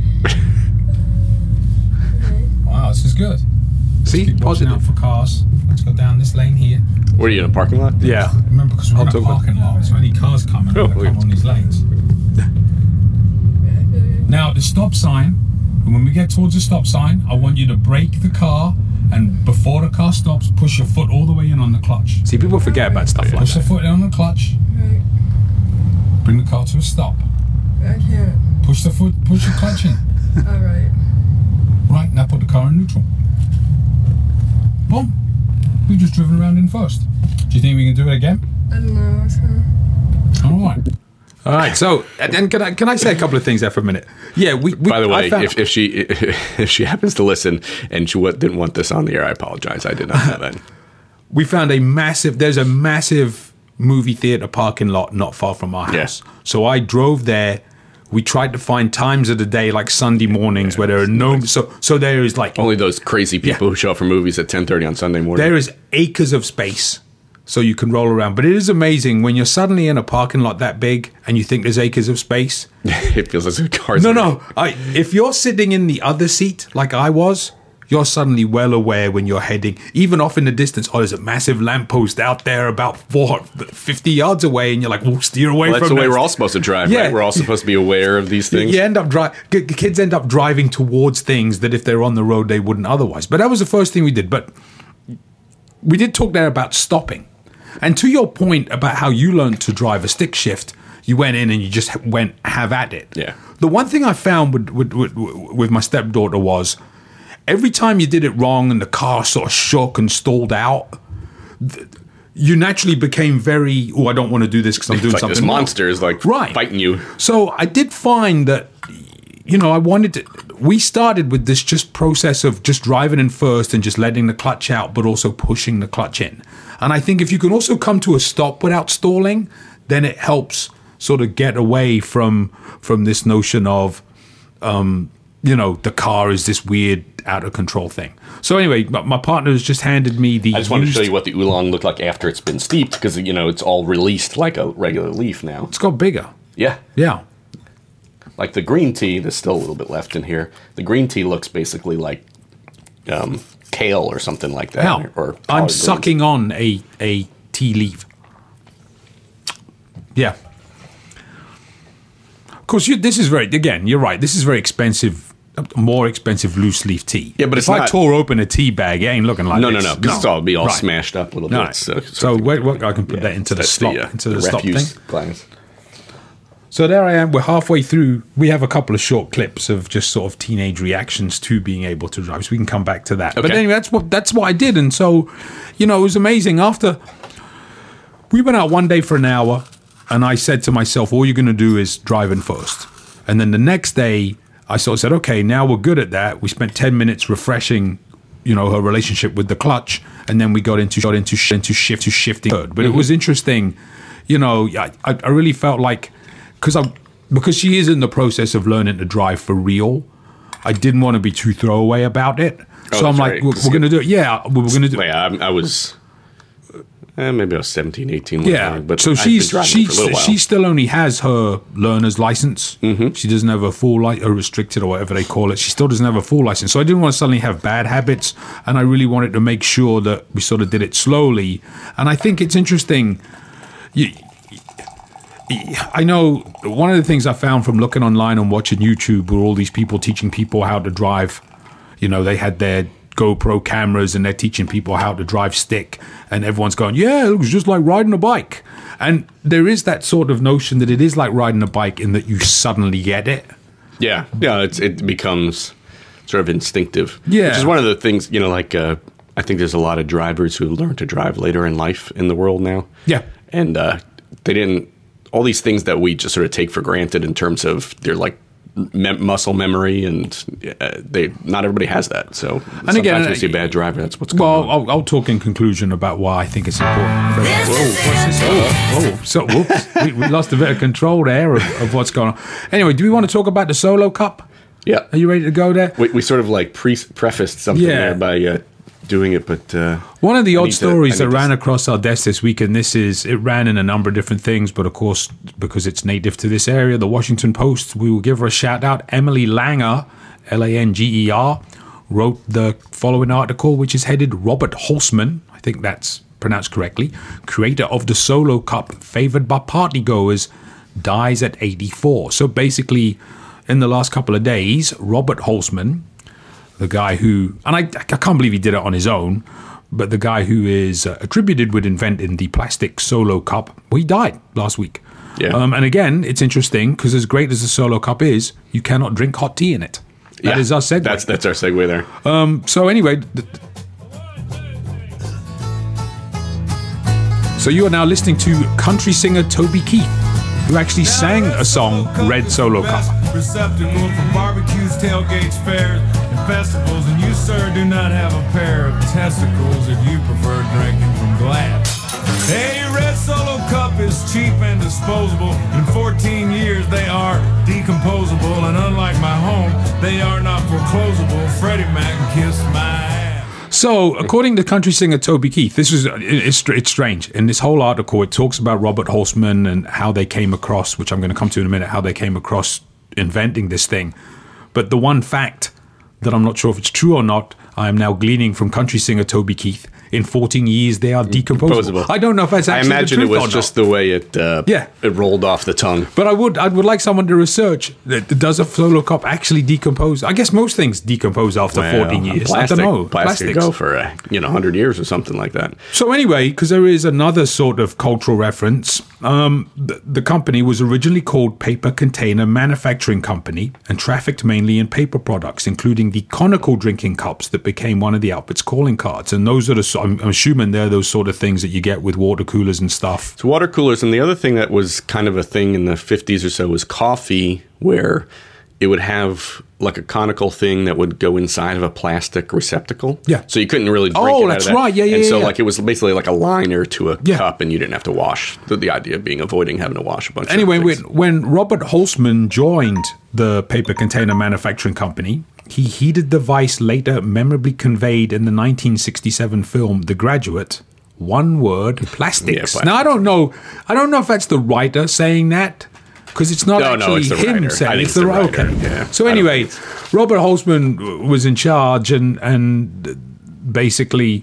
Wow, this is good. See, Keep watching out positive. for cars. Let's go down this lane here. What are you in a parking lot? Yeah. Remember, because we're in a talk about- parking lot, so any cars coming, they're gonna come on these lanes. Now, the stop sign, and when we get towards the stop sign, I want you to brake the car, and before the car stops, push your foot all the way in on the clutch. See, people forget about stuff like Push the that. foot in on the clutch, Right. bring the car to a stop. I can't. Push the clutch in. Alright. Right, now put the car in neutral. Boom. We've just driven around in first. Do you think we can do it again? I don't know. It's kinda... All right. All right. So, and can I say a couple of things there for a minute? Yeah. We By the I way, found- if she happens to listen and she didn't want this on the air, I apologize. I did not know that. we found there's a massive movie theater parking lot not far from our house. Yeah. So I drove there. We tried to find times of the day like Sunday mornings where there are no so there is like Only those crazy people who show up for movies at 10:30 on Sunday morning. there is acres of space so you can roll around. But it is amazing when you're suddenly in a parking lot that big and you think there's acres of space. It feels as if cars. No. If you're sitting in the other seat like I was, you're suddenly well aware when you're heading, even off in the distance, there's a massive lamppost out there about 50 yards away, and you're like, well, steer away Well, that's from the way that. we're all supposed to drive, Yeah. right? We're all supposed to be aware of these things. You end up kids end up driving towards things that if they're on the road, they wouldn't otherwise. But that was the first thing we did. But we did talk there about stopping. And to your point about how you learned to drive a stick shift, you went in and you just went have at it. Yeah. The one thing I found with my stepdaughter was every time you did it wrong and the car sort of shook and stalled out, you naturally became very, I don't want to do this because I'm doing Like something this wrong. monster is like Right. fighting you. So I did find that, we started with this just process of just driving in first and just letting the clutch out, but also pushing the clutch in. And I think if you can also come to a stop without stalling, then it helps sort of get away from this notion of, the car is this weird, out of control thing. So anyway, my partner has just handed me the I just wanted to show you what the oolong looked like after it's been steeped because, it's all released like a regular leaf now. It's got bigger. Yeah. Yeah. Like the green tea, there's still a little bit left in here. The green tea looks basically like kale or something like that. Hell, Or I'm collard greens. sucking on a tea leaf. Yeah. Of course, this is you're right. This is very expensive, more expensive loose leaf tea. Yeah, but it's if I not- tore open a tea bag, it ain't looking like No, this. because it's all be all Right. smashed up a little No, bit. so I can put that into the that's stop, into the stop refuse thing. glass. So there I am. We're halfway through. We have a couple of short clips of just sort of teenage reactions to being able to drive. So we can come back to that. Okay. But anyway, that's what I did. And so, it was amazing. After we went out one day for an hour, and I said to myself, all you're going to do is driving first. And then the next day, I sort of said, okay, now we're good at that. We spent 10 minutes refreshing, her relationship with the clutch, and then we got into shifting. But it was interesting. I really felt like because she is in the process of learning to drive for real, I didn't want to be too throwaway about it. So I'm like, we're going to do it. Yeah, we're going to do it. I was... maybe I was 17, 18. Yeah, but so she still only has her learner's license. Mm-hmm. She doesn't have a full a restricted or whatever they call it. She still doesn't have a full license. So I didn't want to suddenly have bad habits, and I really wanted to make sure that we sort of did it slowly. And I think it's interesting. I know one of the things I found from looking online and watching YouTube were all these people teaching people how to drive. They had their GoPro cameras and they're teaching people how to drive stick, and everyone's going, yeah, it looks just like riding a bike. And there is that sort of notion that it is like riding a bike in that you suddenly get it. Yeah, it becomes sort of instinctive. Yeah. Which is one of the things, I think there's a lot of drivers who learn to drive later in life in the world now. Yeah. And they didn't, all these things that we just sort of take for granted in terms of their muscle memory, and not everybody has that. So sometimes when you see a bad driver, that's what's going on. Well, I'll talk in conclusion about why I think it's important. Whoa, what's this? So, whoops, we lost a bit of control there of what's going on. Anyway, do we want to talk about the Solo Cup? Yeah. Are you ready to go there? We sort of prefaced something there by doing it, but one of the odd stories that ran across our desk this week, and it ran in a number of different things, but of course, because it's native to this area, the Washington Post, we will give her a shout out. Emily Langer, Langer, wrote the following article, which is headed Robert Holzman, I think that's pronounced correctly, creator of the Solo Cup, favored by partygoers, dies at 84. So basically, in the last couple of days, Robert Holzman, the guy who, and I can't believe he did it on his own, but the guy who is attributed with inventing the plastic Solo Cup, he died last week. Yeah. And again, it's interesting because as great as the Solo Cup is, you cannot drink hot tea in it. That is our segue. That's our segue there. So anyway, so you are now listening to country singer Toby Keith, who actually sang a song, Red Solo Cup. Receptacle for barbecues, tailgates, fairs, and festivals, and you, sir, do not have a pair of testicles if you prefer drinking from glass. Hey, Red Solo Cup is cheap and disposable. In 14 years, they are decomposable, and unlike my home, they are not foreclosable. Freddie Mac kissed my ass. So, according to country singer Toby Keith, it's strange. In this whole article, it talks about Robert Holzman and how they came across, which I'm going to come to in a minute, how they came across inventing this thing. But the one fact that I'm not sure if it's true or not, I am now gleaning from country singer Toby Keith. In 14 years, they are decomposable. I don't know if that's actually I imagine the truth it was just the way it rolled off the tongue. But I would like someone to research. Does a Solo Cup actually decompose? I guess most things decompose after 14 years. Plastic, I don't know. Plastic go for 100 years or something like that. So anyway, because there is another sort of cultural reference, the company was originally called Paper Container Manufacturing Company and trafficked mainly in paper products, including the conical drinking cups that became one of the outfit's calling cards. And those are I'm assuming they're those sort of things that you get with water coolers and stuff. So water coolers, and the other thing that was kind of a thing in the 50s or so was coffee, where it would have like a conical thing that would go inside of a plastic receptacle. Yeah. So you couldn't really drink it Oh, out that's of that. right. Yeah, and so yeah. like it was basically like a liner to a Yeah. cup, and you didn't have to wash. The idea being avoiding having to wash a bunch Anyway, of things. when Robert Holzman joined the Paper Container Manufacturing Company, he heeded the vice later memorably conveyed in the 1967 film The Graduate. One word, plastics. Yeah, plastics. Now, I don't know if that's the writer saying that, because it's not No, actually it's the him writer. I saying think it. it's the writer, Okay. yeah. So anyway, Robert Holzman was in charge and basically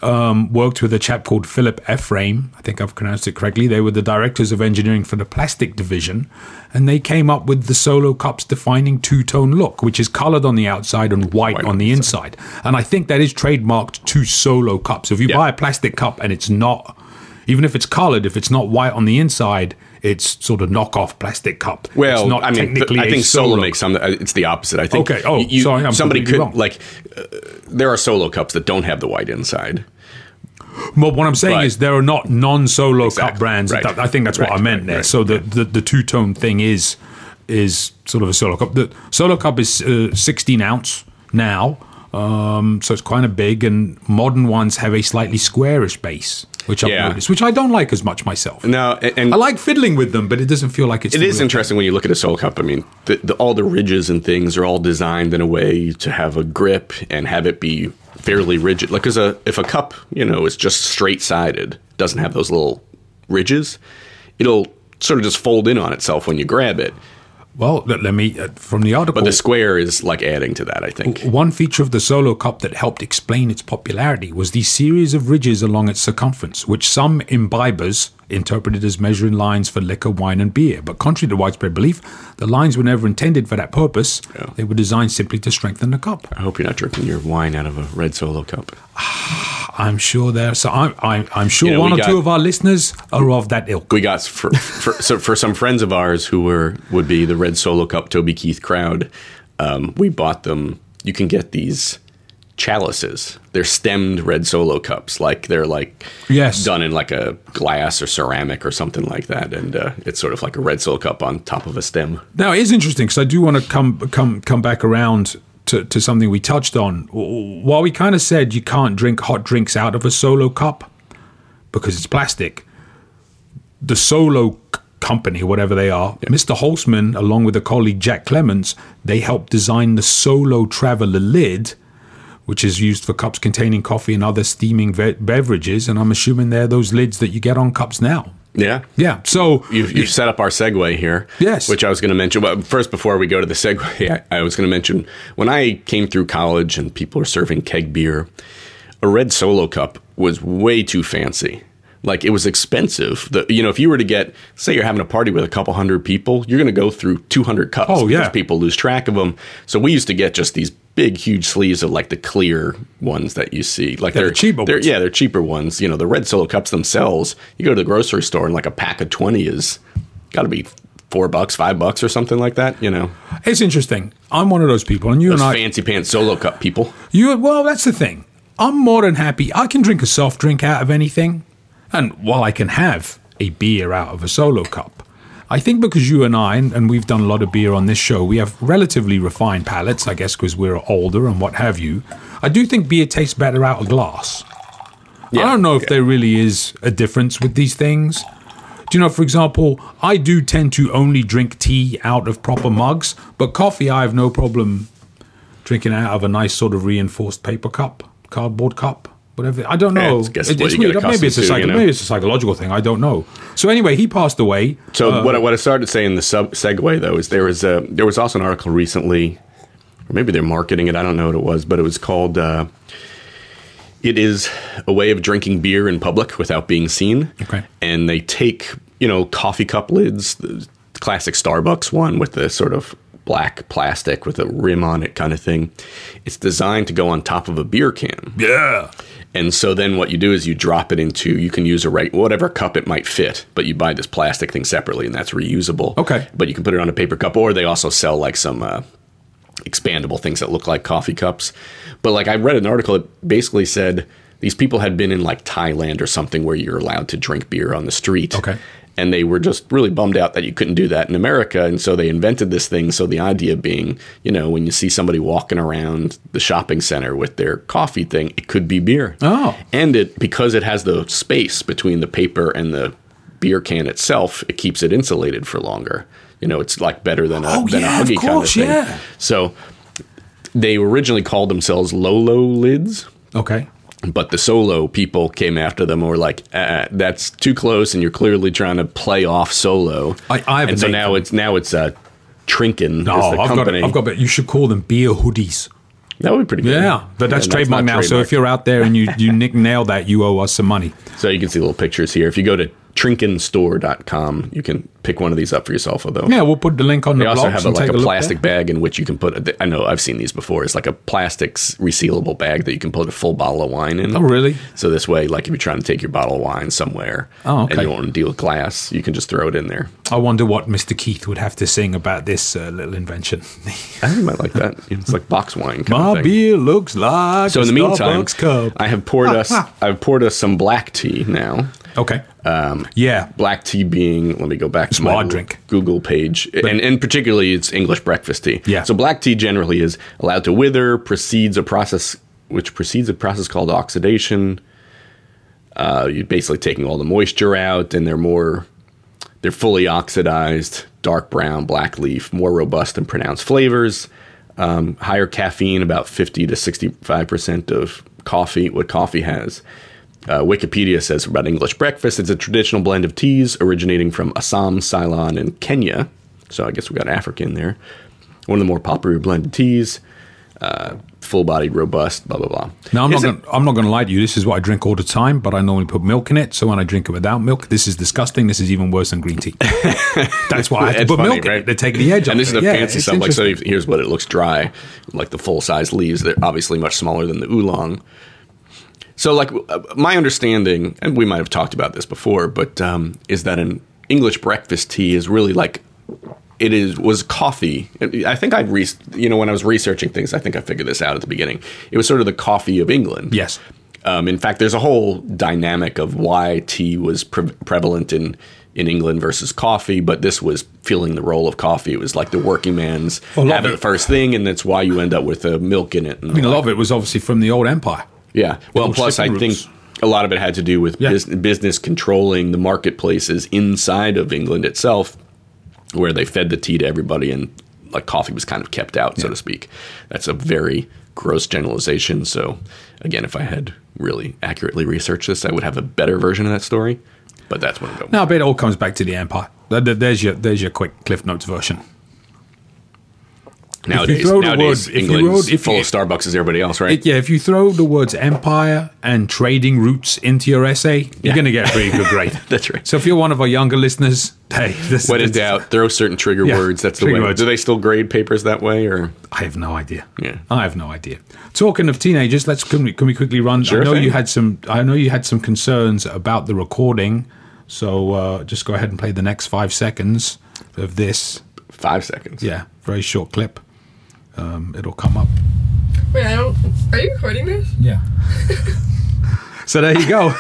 worked with a chap called Philip Ephraim. I think I've pronounced it correctly. They were the directors of engineering for the plastic division, and they came up with the Solo Cup's defining two-tone look, which is colored on the outside and white on the inside. And I think that is trademarked to Solo Cups. So if you buy a plastic cup and it's not, even if it's colored, if it's not white on the inside, it's sort of knockoff plastic cup. Well, it's not I mean, technically I think a Solo makes some. It's the opposite. I think. Okay. Oh, sorry, I'm somebody completely could wrong. there are Solo cups that don't have the white inside. Well, what I'm saying is there are not non-Solo Exactly. cup brands. Right. I think that's what Right. I meant there. Right. So the two-tone thing is sort of a Solo cup. The Solo cup is 16 ounce now, so it's kind of big, and modern ones have a slightly squarish base, which I've noticed, which I don't like as much myself. No, and I like fiddling with them, but it doesn't feel like it's. It is interesting when you look at a Solo cup. I mean, all the ridges and things are all designed in a way to have a grip and have it be fairly rigid. Like, if a cup, is just straight-sided, doesn't have those little ridges, it'll sort of just fold in on itself when you grab it. Well, let me, from the article... But the square is like adding to that, I think. One feature of the Solo cup that helped explain its popularity was the series of ridges along its circumference, which some imbibers interpreted as measuring lines for liquor, wine, and beer. But contrary to widespread belief, the lines were never intended for that purpose. Yeah. They were designed simply to strengthen the cup. I hope you're not drinking your wine out of a red Solo cup. I'm sure there. So I'm sure one or two of our listeners are of that ilk. We got for some friends of ours who would be the red Solo cup Toby Keith crowd. We bought them. You can get these chalices. They're stemmed red Solo cups. They're done in like a glass or ceramic or something like that, and it's sort of like a red Solo cup on top of a stem. Now, it is interesting because I do want to come back around to something we touched on. While we kind of said you can't drink hot drinks out of a Solo cup because it's plastic, the Solo company, whatever they are, Mr. Holzman, along with a colleague Jack Clemens, they helped design the Solo Traveler lid, which is used for cups containing coffee and other steaming beverages, and I'm assuming they're those lids that you get on cups now. Yeah. Yeah. So you've set up our segue here. Yes. Which I was going to mention. But first, before we go to the segue, I was going to mention when I came through college and people were serving keg beer, a red Solo cup was way too fancy. Like, it was expensive. If you were to get, say you're having a party with a couple hundred people, you're going to go through 200 cups because people lose track of them. So we used to get just these big, huge sleeves of like the clear ones that you see. Like they're cheaper ones. Yeah, they're cheaper ones. The red Solo cups themselves, you go to the grocery store and like a pack of 20 is got to be $4, $5 or something like that, It's interesting. I'm one of those people, and those fancy pants Solo cup people. Well, that's the thing. I'm more than happy. I can drink a soft drink out of anything. And while I can have a beer out of a Solo cup, I think because you and I, and we've done a lot of beer on this show, we have relatively refined palates, I guess because we're older and what have you. I do think beer tastes better out of glass. Yeah, I don't know if there really is a difference with these things. Do you know, for example, I do tend to only drink tea out of proper mugs, but coffee I have no problem drinking out of a nice sort of reinforced paper cup, cardboard cup. Whatever. I don't know. It's weird. Maybe it's a psychological thing. I don't know. So anyway, he passed away. So what I started to say in the segue though is there was also an article recently, or maybe they're marketing it. I don't know what it was, but it was called "It is a way of drinking beer in public without being seen." Okay. And they take coffee cup lids, the classic Starbucks one with the sort of black plastic with a rim on it kind of thing. It's designed to go on top of a beer can. Yeah. And so then what you do is you drop it into, you can use whatever cup it might fit, but you buy this plastic thing separately and that's reusable. Okay. But you can put it on a paper cup, or they also sell like some expandable things that look like coffee cups. But like I read an article that basically said these people had been in like Thailand or something where you're allowed to drink beer on the street. Okay. And they were just really bummed out that you couldn't do that in America. And so they invented this thing. So the idea being, when you see somebody walking around the shopping center with their coffee thing, it could be beer. Oh. And because it has the space between the paper and the beer can itself, it keeps it insulated for longer. It's like better than a Huggy kind of thing. Yeah. So they originally called themselves Lolo lids. Okay. But the Solo people came after them and were like, that's too close, and you're clearly trying to play off Solo. And so now it's Trinken is the company. I've got. You should call them beer hoodies. That would be pretty good. Yeah, but that's trademark now. So if you're out there and you nail that, you owe us some money. So you can see little pictures here. If you go to trinkenstore.com. You can pick one of these up for yourself, although. Yeah, we'll put the link on the They blog. also have like a plastic bag in which you can put. I know I've seen these before. It's like a plastic resealable bag that you can put a full bottle of wine in. Oh, really? So this way, like if you're trying to take your bottle of wine somewhere and you don't want to deal with glass, you can just throw it in there. I wonder what Mr. Keith would have to sing about this little invention. I think you might like that. It's like box wine kind My of thing. beer looks like So in the meantime, Starbucks cup. I have poured us some black tea now. Okay. Yeah. Black tea being, let me go back to what my I drink. Google page, and particularly it's English breakfast tea. Yeah. So black tea generally is allowed to wither, precedes a process called oxidation. You're basically taking all the moisture out, and they're fully oxidized, dark brown, black leaf, more robust and pronounced flavors, higher caffeine, about 50 to 65% of what coffee has. Wikipedia says about English breakfast, it's a traditional blend of teas originating from Assam, Ceylon, and Kenya. So I guess we got Africa in there. One of the more popular blended teas, full-bodied, robust, blah, blah, blah. Now, I'm not going to lie to you. This is what I drink all the time, but I normally put milk in it. So when I drink it without milk, this is disgusting. This is even worse than green tea. That's why I have to It's put funny, milk in right? it. They take the edge off. And this is the fancy it's stuff. Like, so interesting. here's what it looks dry, like the full-size leaves. They're obviously much smaller than the oolong. So, like, my understanding, and we might have talked about this before, but is that an English breakfast tea is really like was coffee. I think when I was researching things, I think I figured this out at the beginning. It was sort of the coffee of England. Yes. In fact, there's a whole dynamic of why tea was prevalent in England versus coffee, but this was filling the role of coffee. It was like the working man's have it first thing, and that's why you end up with milk in it. I mean, a lot of it was obviously from the old empire. Yeah. Well, plus I think a lot of it had to do with business controlling the marketplaces inside of England itself, where they fed the tea to everybody and like coffee was kind of kept out, so to speak. That's a very gross generalization. So again, if I had really accurately researched this, I would have a better version of that story. But that's what I'm going with. No, but it all comes back to the empire. There's your quick Cliff Notes version. Nowadays, England's full of Starbucks as everybody else, right? If you throw the words empire and trading routes into your essay, you're going to get a pretty good grade. That's right. So if you're one of our younger listeners, hey, when in doubt, throw certain trigger words. That's the way. Words. Do they still grade papers that way, or I have no idea. Yeah, I have no idea. Talking of teenagers, can we quickly run? Sure I know thing. you had some concerns about the recording, so just go ahead and play the next 5 seconds of this. 5 seconds. Yeah, very short clip. It'll come up. Wait, are you recording this? Yeah. So there you go.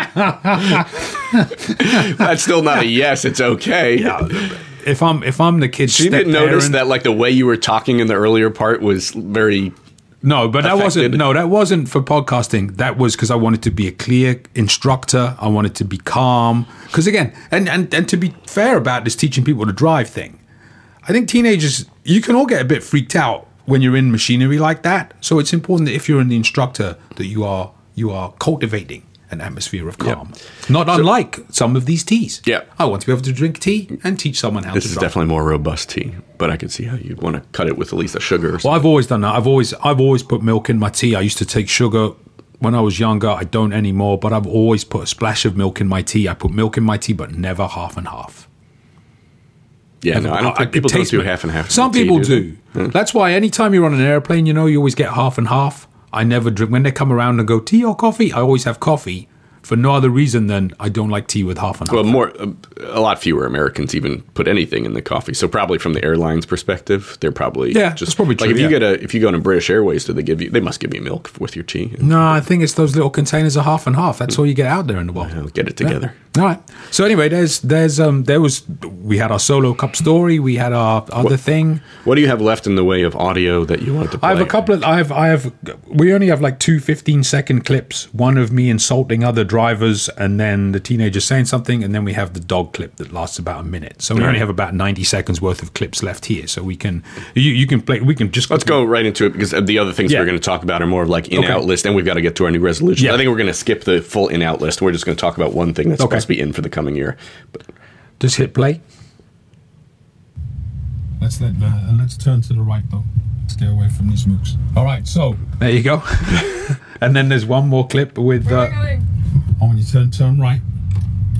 That's still not a yes. It's okay. If I'm the kid's So you didn't notice step-parent- that, like the way you were talking in the earlier part was very. No, but affected. that wasn't for podcasting. That was because I wanted to be a clear instructor. I wanted to be calm. Because again, and to be fair about this teaching people to drive thing, I think teenagers, you can all get a bit freaked out when you're in machinery like that. So it's important that if you're the instructor that you are cultivating an atmosphere of calm. Not unlike some of these teas. Yeah. I want to be able to drink tea and teach someone how This to is drive. definitely more robust tea, but I can see how you'd want to cut it with at least a sugar. Or Well, something. I've always done that. I've always put milk in my tea. I used to take sugar when I was younger. I don't anymore, but I've always put a splash of milk in my tea. I put milk in my tea, but never half and half. Yeah, no, I don't think people don't do half and half. Some tea, people do. do. That's why anytime you're on an airplane, you always get half and half. I never drink. When they come around and go, tea or coffee, I always have coffee for no other reason than I don't like tea with half and half. Well, a lot fewer Americans even put anything in the coffee. So probably from the airline's perspective, they're probably that's probably like true, if you go on British Airways, they must give you milk with your tea. No, I think it's those little containers of half and half. That's all you get out there in the world. I'll get it together. All right. So anyway, we had our solo cup story. We had our other thing. What do you have left in the way of audio that you want to play? I have a couple of. We only have like 2 15-second clips. One of me insulting other drivers, and then the teenager saying something, and then we have the dog clip that lasts about a minute. So we only have about 90 seconds worth of clips left here. So we can, you can play. We can just Let's go right into it because the other things we're going to talk about are more of like in-out list, and we've got to get to our new resolution. Yeah. I think we're going to skip the full in-out list. We're just going to talk about one thing that's supposed to be in for the coming year. But Just hit play. Let's turn to the right though. Let's get away from these mooks. All right, so There you go. And then there's one more clip with. Where am I going? I want you to turn right.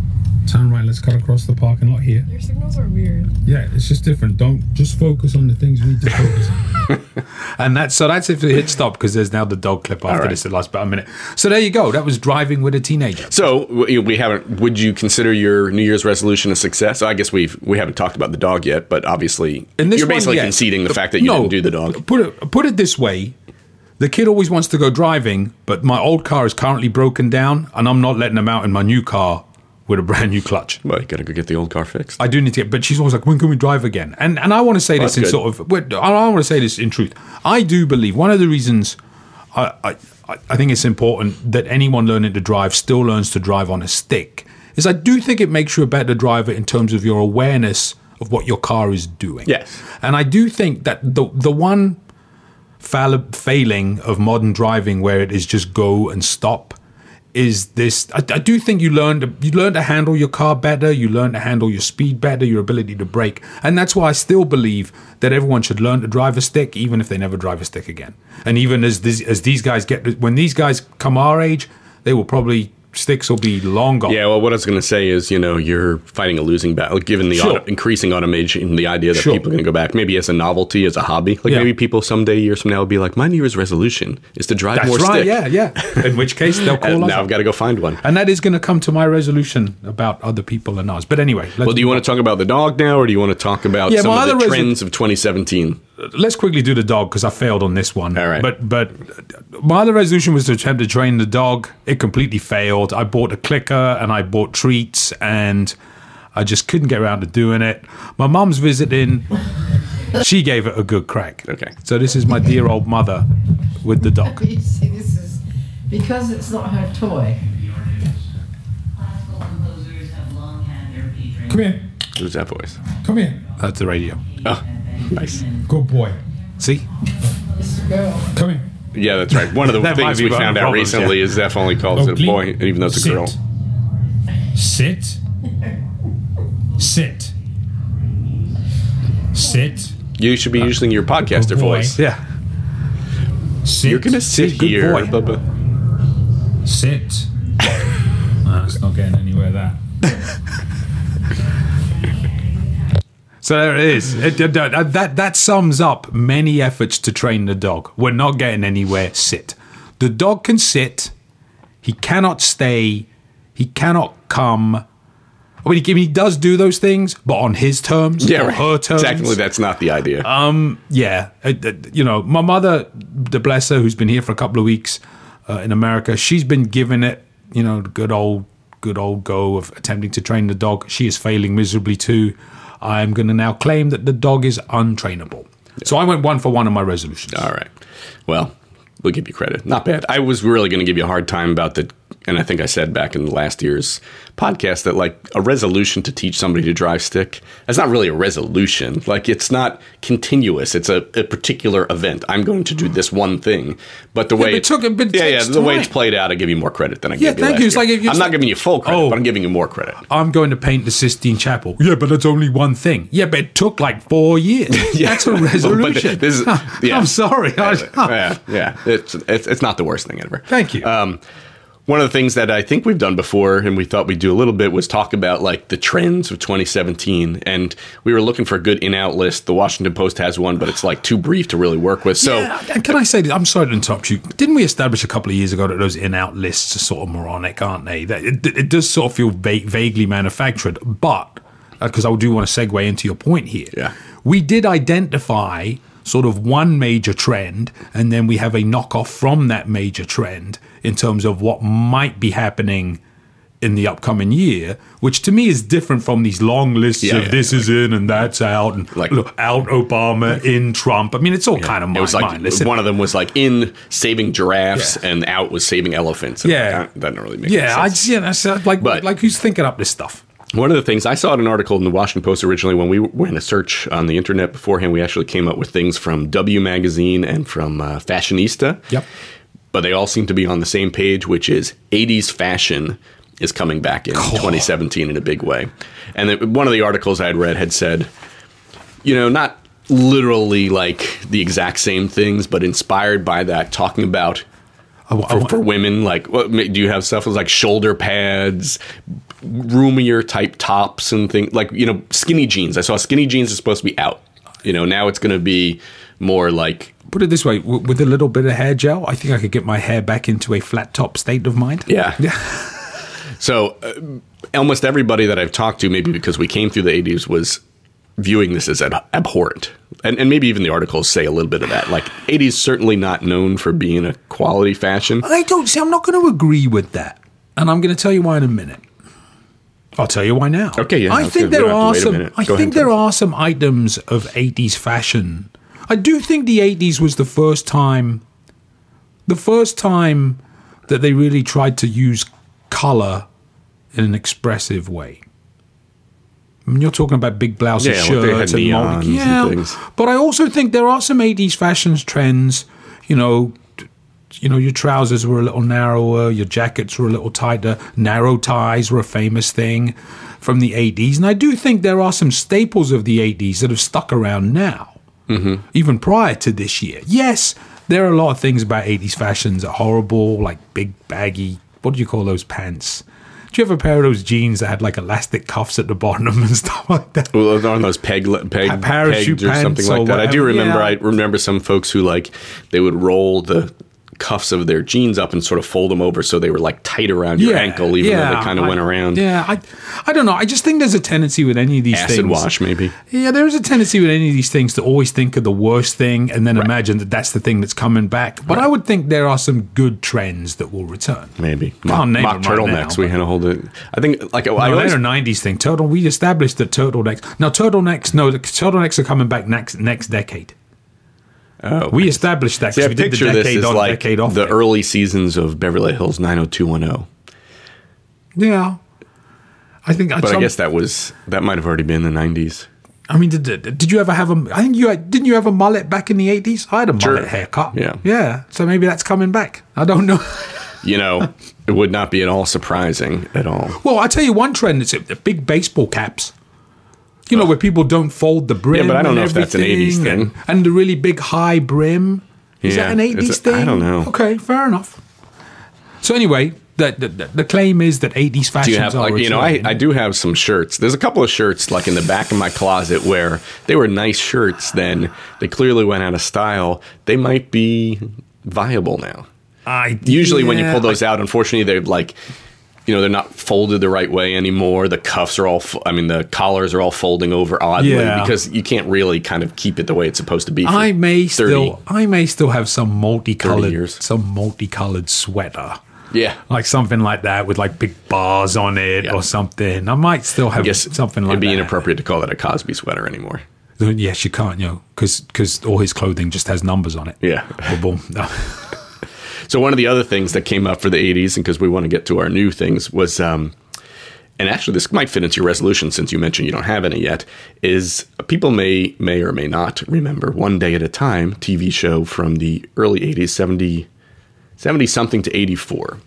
Turn right, let's cut across the parking lot here. Your signals are weird. Yeah, it's just different. Don't just focus on the things you need to focus on. And that's if it hit stop, because there's now the dog clip after right. this. It lasts about a minute. So there you go. That was driving with a teenager. So we haven't. Would you consider your New Year's resolution a success? I guess we haven't talked about the dog yet, but obviously In this you're basically one, yeah. conceding the fact that you didn't do the dog. Put it this way. The kid always wants to go driving, but my old car is currently broken down, and I'm not letting him out in my new car with a brand new clutch. Well, you got to go get the old car fixed. I do need to get, but she's always like, when can we drive again? And I want to say this in that's sort of, I want to say this in truth. I do believe one of the reasons I think it's important that anyone learning to drive still learns to drive on a stick is I do think it makes you a better driver in terms of your awareness of what your car is doing. Yes. And I do think that the one failing of modern driving where it is just go and stop is this. I do think you learn to handle your car better, you learn to handle your speed better, your ability to brake, and that's why I still believe that everyone should learn to drive a stick, even if they never drive a stick again. And even as these guys when these guys come our age, they will probably. Sticks will be long gone. Yeah, well, what I was going to say is, you're fighting a losing battle, given the increasing automation, the idea that people are going to go back, maybe as a novelty, as a hobby. Maybe people someday, years from now, will be like, my New Year's resolution is to drive more stick. Yeah. In which case, they'll call us. Now I've got to go find one. And that is going to come to my resolution about other people and ours. But anyway. Do you want to talk about the dog now, or do you want to talk about some of the trends of 2017? Let's quickly do the dog, because I failed on this one. All right. But my other resolution was to attempt to train the dog. It completely failed. I bought a clicker and I bought treats, and I just couldn't get around to doing it. My mum's visiting. She gave it a good crack. Okay. So this is my dear old mother with the dog. You see, this is because it's not her toy. Come here. Who's that voice? Come here. That's the radio. Oh, nice. Good boy. See? It's a girl. Come here. Yeah, that's right. One of the That might things be we one of found the out problems, recently yeah. is Zeph only calls it a boy, even though it's a girl. Sit. Sit. Sit. You should be using your podcaster boy. voice. Yeah. Sit. You're going to sit Good here. boy. Bubba. Sit. No, it's not getting anywhere that. So there it is. That sums up many efforts to train the dog. We're not getting anywhere. Sit. The dog can sit. He cannot stay. He cannot come. I mean, he does do those things, but on his terms, Yeah, or right. her terms. Exactly. That's not the idea. Yeah. My mother, the bless her, who's been here for a couple of weeks in America, she's been giving it, the good old go of attempting to train the dog. She is failing miserably too. I'm going to now claim that the dog is untrainable. So I went 1 for 1 on my resolutions. All right. Well, we'll give you credit. Not bad. I was really going to give you a hard time about and I think I said back in last year's podcast that a resolution to teach somebody to drive stick, that's not really a resolution. It's not continuous. It's a particular event. I'm going to do this one thing. But the way the way it's played out, I give you more credit than I gave you thank last you. year. I'm not giving you full credit, but I'm giving you more credit. I'm going to paint the Sistine Chapel. Yeah, but that's only one thing. Yeah, but it took 4 years. Yeah. That's a resolution. I'm sorry. Yeah. It's not the worst thing ever. Thank you. One of the things that I think we've done before, and we thought we'd do a little bit, was talk about the trends of 2017. And we were looking for a good in-out list. The Washington Post has one, but it's too brief to really work with. So, and can I say this? I'm sorry to interrupt you. Didn't we establish a couple of years ago that those in-out lists are sort of moronic, aren't they? That it does sort of feel vaguely manufactured. But because I do want to segue into your point here, we did identify sort of one major trend, and then we have a knockoff from that major trend in terms of what might be happening in the upcoming year, which to me is different from these long lists of this is in and that's out, and out Obama, in Trump. I mean, it's all kind of mindless. One of them was in saving giraffes, and out was saving elephants. And that doesn't really make sense. That's who's thinking up this stuff? One of the things, I saw an article in the Washington Post originally when we went to search on the internet beforehand. We actually came up with things from W Magazine and from Fashionista. Yep. But they all seem to be on the same page, which is 80s fashion is coming back in 2017 in a big way. And one of the articles I'd read had said, not literally the exact same things, but inspired by that, talking about for women, do you have stuff like shoulder pads, roomier type tops and things like, skinny jeans. I saw skinny jeans is supposed to be out. Now it's going to be more like. Put it this way, with a little bit of hair gel, I think I could get my hair back into a flat top state of mind. Yeah. So almost everybody that I've talked to, maybe because we came through the 80s, was viewing this as abhorrent. And maybe even the articles say a little bit of that. Like, 80s certainly not known for being a quality fashion. I'm not going to agree with that. And I'm going to tell you why in a minute. I'll tell you why now. Okay, yeah. I think there are some items of 80s fashion. I do think the 80s was the first time that they really tried to use color in an expressive way. I mean, you're talking about big blouses, shirts, and neons and things. But I also think there are some 80s fashion trends. Your trousers were a little narrower, your jackets were a little tighter, narrow ties were a famous thing from the 80s. And I do think there are some staples of the 80s that have stuck around now, even prior to this year. Yes, there are a lot of things about 80s fashions that are horrible, like big, baggy, what do you call those pants? Do you have a pair of those jeans that had like elastic cuffs at the bottom and stuff like that? Well, on those pegged or something like that. I do remember. I remember some folks who they would roll the cuffs of their jeans up and sort of fold them over so they were like tight around your ankle, even though they kind of went around. Yeah, I don't know. I just think there's a tendency with any of these things. Acid wash, maybe. Yeah, there's a tendency with any of these things to always think of the worst thing and then imagine that that's the thing that's coming back. But I would think there are some good trends that will return. Maybe. Mock turtlenecks. We had to hold it. I think they're a 90s thing. We established that turtlenecks. Now, turtlenecks are coming back next decade. Oh, we established that because we did the decade on, like decade off. The early seasons of Beverly Hills 90210. Yeah, I think. But I guess that might have already been the 90s. I mean, did you ever have a? I think didn't you have a mullet back in the 80s? I had a mullet haircut. Yeah. So maybe that's coming back. I don't know. It would not be at all surprising at all. Well, I tell you one trend. It's the big baseball caps. Where people don't fold the brim. Yeah, but I don't know if that's an 80s thing. And the really big high brim. Is that an 80s thing? I don't know. Okay, fair enough. So anyway, the claim is that 80s fashions are I do have some shirts. There's a couple of shirts like in the back of my closet where they were nice shirts then. They clearly went out of style. They might be viable now. Usually when you pull those out, unfortunately, they're like... they're not folded the right way anymore. The cuffs are all, the collars are all folding over oddly because you can't really kind of keep it the way it's supposed to be. I may still have some multicolored sweater. Yeah. Like something like that with like big bars on it or something. I might still have something like that. It'd be inappropriate to call that a Cosby sweater anymore. Yes, you can't, because all his clothing just has numbers on it. Yeah. Boom. So one of the other things that came up for the 80s, and because we want to get to our new things, was, and actually this might fit into your resolution since you mentioned you don't have any yet, is people may or may not remember One Day at a Time, TV show from the early 80s, 70-something to 84.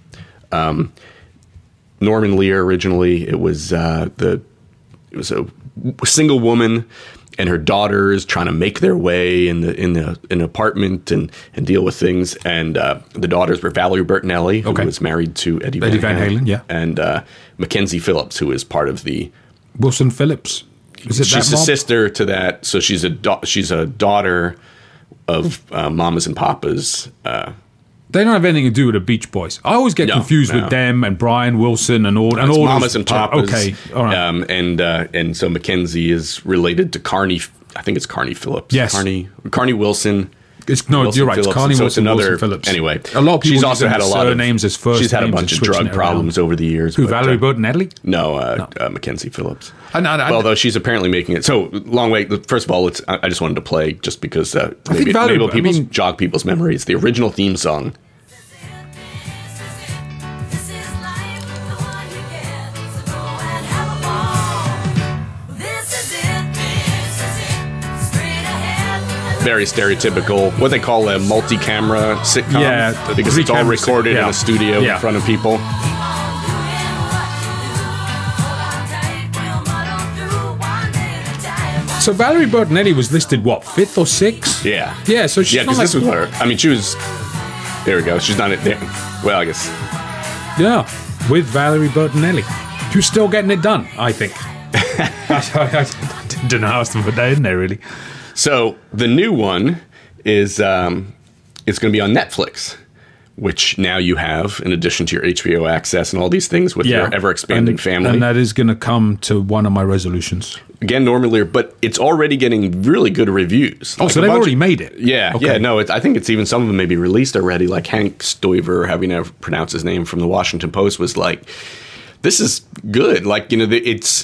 Norman Lear originally, it was a single woman and her daughters trying to make their way in an apartment and deal with things. And the daughters were Valerie Bertinelli, who was married to Eddie Van Halen, and Mackenzie Phillips, who is part of the Wilson Phillips. She's a sister to that, so she's a daughter of Mamas and Papas. They don't have anything to do with the Beach Boys. I always get confused with them and Brian Wilson and all Mamas and Papas. Okay, all right. And so Mackenzie is related to Carney. I think it's Carney Phillips. Yes, Carney Wilson. You're right. Phillips. It's Carney Wilson, Wilson Phillips. Anyway, a lot of people she's also had a lot of names as first. She's had a bunch of drug problems over the years. Who, Valerie Bertinelli? No, Mackenzie Phillips. Although she's apparently making it. So, long way. First of all, I just wanted to play just because maybe jog people's memories. The original theme song. Very stereotypical, what they call a multi-camera sitcom. Yeah, because it's all recorded in a studio in front of people. So Valerie Bertinelli was listed, what, 5th or 6th? Yeah. Yeah, so she's because this was her. I mean, she was... There we go. She's not... Well, I guess... Yeah, with Valerie Bertinelli. You're still getting it done, I think. I don't know how else to put that in there, really. So the new one is it's going to be on Netflix, which now you have in addition to your HBO access and all these things with your ever-expanding family. And that is going to come to one of my resolutions. Again, Norman Lear, but it's already getting really good reviews. Oh, so they've already made it? Yeah, okay. yeah. No, I think it's even some of them may be released already. Like Hank Stoiver, having never pronounced his name, from the Washington Post was like, this is good. Like, it's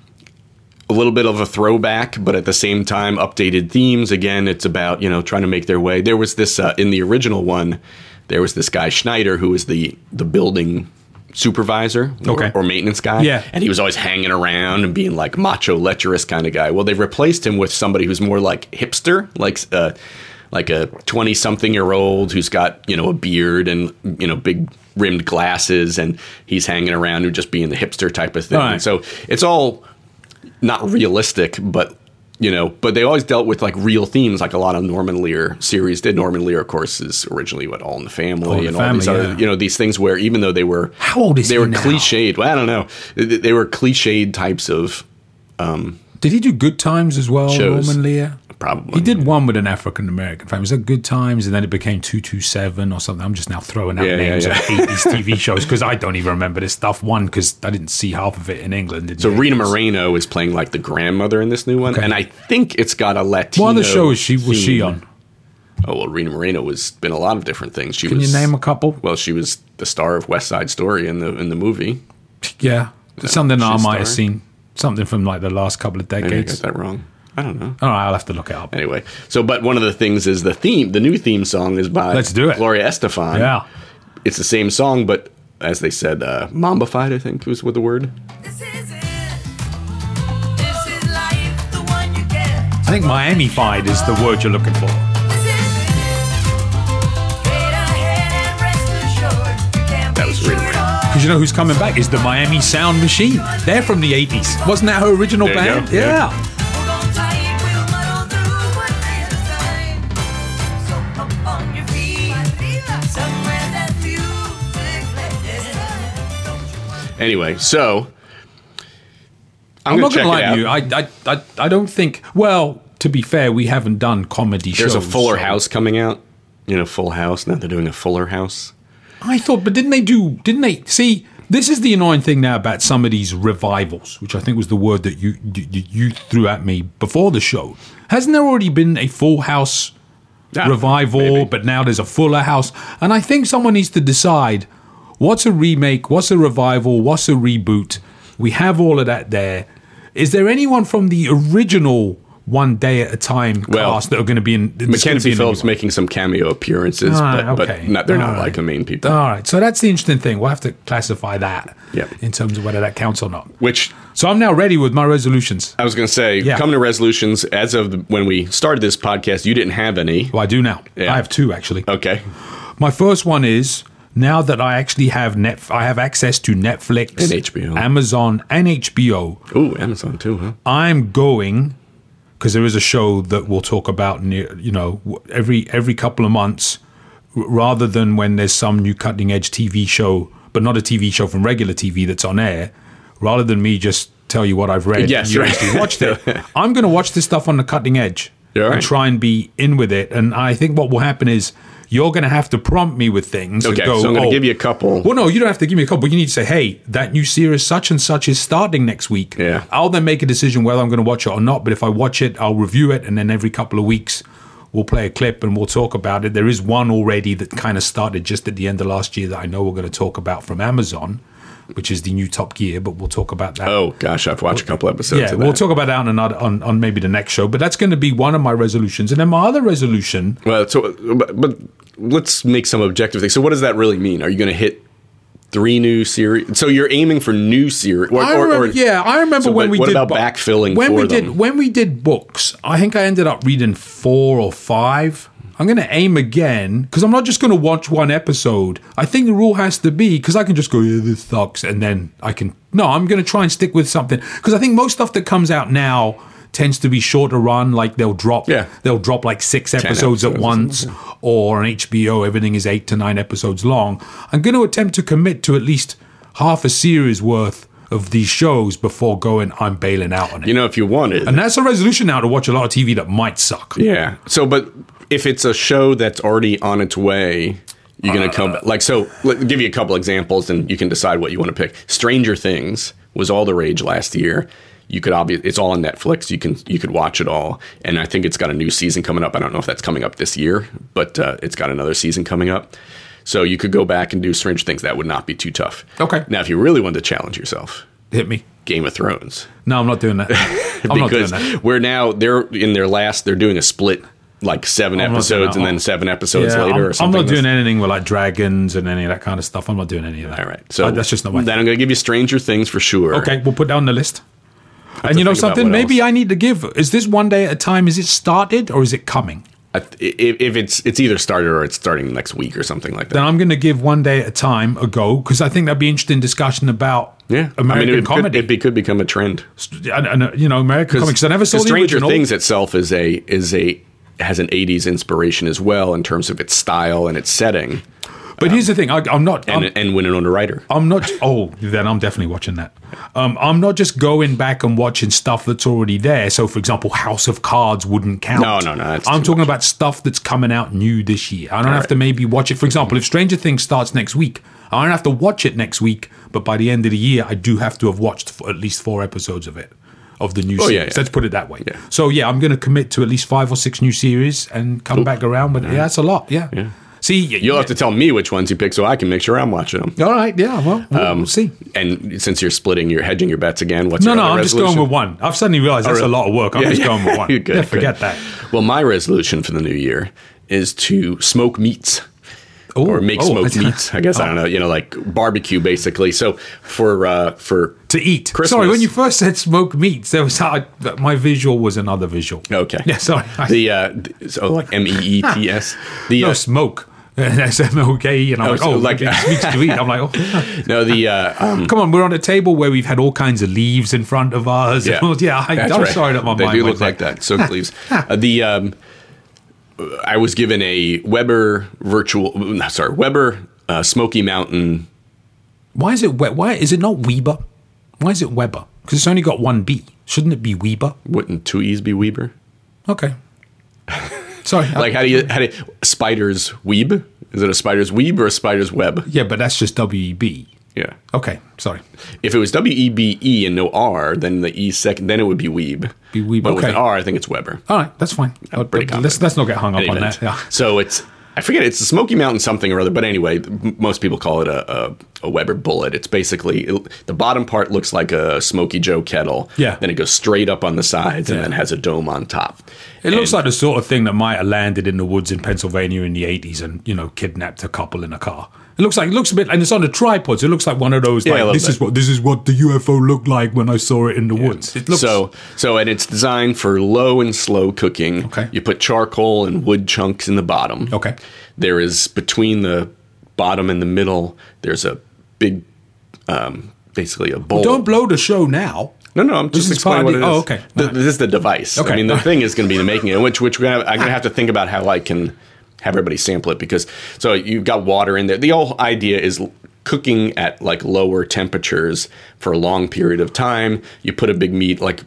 a little bit of a throwback, but at the same time, updated themes. Again, it's about, trying to make their way. There was this, in the original one, there was this guy Schneider who was the building supervisor or maintenance guy. Yeah. And he was always hanging around and being like macho, lecherous kind of guy. Well, they've replaced him with somebody who's more like hipster, like a 20-something-year-old who's got, a beard and, big rimmed glasses, and he's hanging around and just being the hipster type of thing. Right. And so it's all not realistic, but but they always dealt with like real themes, like a lot of Norman Lear series did. Norman Lear, of course, is originally All in the Family all these other, these things where even though they were, how old is they he were now? cliched. Well, I don't know. They were cliched types of. Did he do Good Times as well, shows. Norman Lear? Probably. He did one with an African-American family. Was that Good Times? And then it became 227 or something. I'm just now throwing out names of 80s TV shows because I don't even remember this stuff. One, because I didn't see half of it in England. So Rita Moreno is playing like the grandmother in this new one. Okay. And I think it's got a Latino What other show was she on? Oh, well, Rita Moreno has been a lot of different things. Can you name a couple? Well, she was the star of West Side Story in the movie. Yeah. Something I might have seen. Something from like the last couple of decades. Maybe I got that wrong. I don't know. All right, I'll have to look it up. Anyway, but one of the things is the new theme song is by Let's do it. Gloria Estefan. Yeah. It's the same song, but as they said, Mambified, I think was with the word. This is it. This is life, the one you get. I think Miami-fied is the word you're looking for. This is it. Straight ahead, rest assured. You can't That was be Rita sure Moreno. Because you know who's coming back is the Miami Sound Machine. They're from the 80s. Wasn't that her original There you band? go. Yeah. Hold on tight, we'll muddle through one day at a time. So up on your feet, somewhere that music plays. Anyway, so I'm I'm going not to check going to it lie out. to you. I don't think. Well, to be fair, we haven't done comedy shows. There's a Fuller so- House coming out. Full House. Now they're doing a Fuller House. I thought, but didn't they? See, this is the annoying thing now about some of these revivals, which I think was the word that you threw at me before the show. Hasn't there already been a Full House revival, maybe. but now there's a Fuller House? And I think someone needs to decide what's a remake, what's a revival, what's a reboot. We have all of that there. Is there anyone from the original One Day at a Time cast that are going to be in? Mackenzie Phillips making some cameo appearances, but they're not like the main people. All right, so that's the interesting thing. We'll have to classify that Yep. in terms of whether that counts or not. Which So I'm now ready with my resolutions. I was going to say, coming to resolutions, as of when we started this podcast, you didn't have any. Well, I do now. Yeah. I have two, actually. Okay. My first one is, now that I actually have I have access to Netflix, And HBO. Amazon, and HBO, Ooh, Amazon too, huh? I'm going, because there is a show that we'll talk about every couple of months, rather than when there's some new cutting edge TV show, but not a TV show from regular TV that's on air, rather than me just tell you what I've read Yes, and you right. actually watched it, I'm going to watch this stuff on the cutting edge All right. and try and be in with it. And I think what will happen is you're going to have to prompt me with things. Okay, and go, so I'm going to give you a couple. Well, no, you don't have to give me a couple. But you need to say, hey, that new series such and such is starting next week. Yeah. I'll then make a decision whether I'm going to watch it or not. But if I watch it, I'll review it. And then every couple of weeks, we'll play a clip and we'll talk about it. There is one already that kind of started just at the end of last year that I know we're going to talk about from Amazon, which is the new Top Gear. But we'll talk about that. Oh, gosh, I've watched a couple episodes Yeah, of that. we'll talk about that on maybe the next show. But that's going to be one of my resolutions. And then my other resolution... Well, but let's make some objective things. So what does that really mean? Are you going to hit 3 new series? So you're aiming for new series? I remember so when we what did... about backfilling when for we them? did When we did books, I think I ended up reading 4 or 5. I'm going to aim again, because I'm not just going to watch one episode. I think the rule has to be, because I can just go, yeah, this sucks, and then I can... No, I'm going to try and stick with something. Because I think most stuff that comes out now tends to be shorter run, like they'll drop like 6 episodes at once, or on HBO everything is 8 to 9 episodes long. I'm going to attempt to commit to at least half a series worth of these shows before going, I'm bailing out on it. You know, if you wanted. And that's a resolution now to watch a lot of TV that might suck. Yeah. So, but if it's a show that's already on its way, you're going to come back. Like, so, let me give you a couple examples and you can decide what you want to pick. Stranger Things was all the rage last year. You could it's all on Netflix. You could watch it all. And I think it's got a new season coming up. I don't know if that's coming up this year, but it's got another season coming up. So you could go back and do Stranger Things. That would not be too tough. Okay. Now, if you really wanted to challenge yourself, hit me. Game of Thrones. No, I'm not doing that. I'm not doing that. They're in their last, they're doing a split, like 7 episodes and then 7 episodes later or something. I'm not doing anything with like dragons and any of that kind of stuff. I'm not doing any of that. All right. So that's just not my thing. Then I'm going to give you Stranger Things for sure. Okay, we'll put down the list. And you know something? Maybe I need to give. Is this one day at a time? Is it started or is it coming? If it's either started or it's starting next week or something like that. Then I'm going to give one day at a time a go because I think that'd be interesting discussion about American comedy. It could become a trend. And you know, American comics. I never saw the Stranger original. Things itself has an 80s inspiration as well in terms of its style and its setting. But here's the thing: I'm not, and Winona Ryder. I'm not. Oh, then I'm definitely watching that. I'm not just going back and watching stuff that's already there. So, for example, House of Cards wouldn't count. No. I'm talking about stuff that's coming out new this year. I don't have to maybe watch it. For example, if Stranger Things starts next week, I don't have to watch it next week. But by the end of the year, I do have to have watched at least 4 episodes of it. Of the new series. Yeah. Let's put it that way. Yeah. So, I'm going to commit to at least 5 or 6 new series and come back around. But that's a lot. Yeah. See, you'll have to tell me which ones you pick so I can make sure I'm watching them. All right, yeah, well, we'll see. And since you're hedging your bets again, what's your other I'm resolution? just going with one. I've suddenly realized that's a lot of work. I'm just going with one. Good, forget that. Well, my resolution for the new year is to smoke meats. Or make smoked meats, I guess. I don't know, like barbecue, basically. So for to eat. Christmas. Sorry, when you first said smoked meats, there was my visual was another visual. Okay. Yeah, sorry. MEETS. No, smoke. SMOKE, and I'm meats to eat. I'm like, oh. No, come on, we're on a table where we've had all kinds of leaves in front of us. Yeah, I'm sorry that my they mind do went look like that. Soaked leaves. I was given a Weber Smoky Mountain. Why is it Why is it not Weber? Why is it Weber? Because it's only got one B. Shouldn't it be Weber? Wouldn't 2 E's be Weber? Okay. Sorry. Like how do you spider's weeb? Is it a spider's weeb or a spider's web? Yeah, but that's just WEB. Yeah. Okay. Sorry. If it was WEBE and no R, then the E second, then it would be weeb. But with an R, I think it's Weber. All right, that's fine. Let's not get hung up on that. Yeah. So I forget, it's a Smoky Mountain something or other, but anyway, most people call it a Weber bullet. It's basically, the bottom part looks like a Smoky Joe kettle. Yeah. Then it goes straight up on the sides and then has a dome on top. It looks like the sort of thing that might have landed in the woods in Pennsylvania in the 80s and, kidnapped a couple in a car. It looks a bit, and it's on a tripod, so it looks like one of those, this is what the UFO looked like when I saw it in the woods. It looks so, and it's designed for low and slow cooking. Okay. You put charcoal and wood chunks in the bottom. Okay. There is, between the bottom and the middle, there's a big, basically a bowl. Well, don't blow the show now. No, I'm just explaining what it is. Oh, okay. This is the device. Okay. I mean, the thing is going to be the making it, which I'm going to have to think about how I can have everybody sample it, because so you've got water in there. The whole idea is cooking at like lower temperatures for a long period of time. You put a big meat like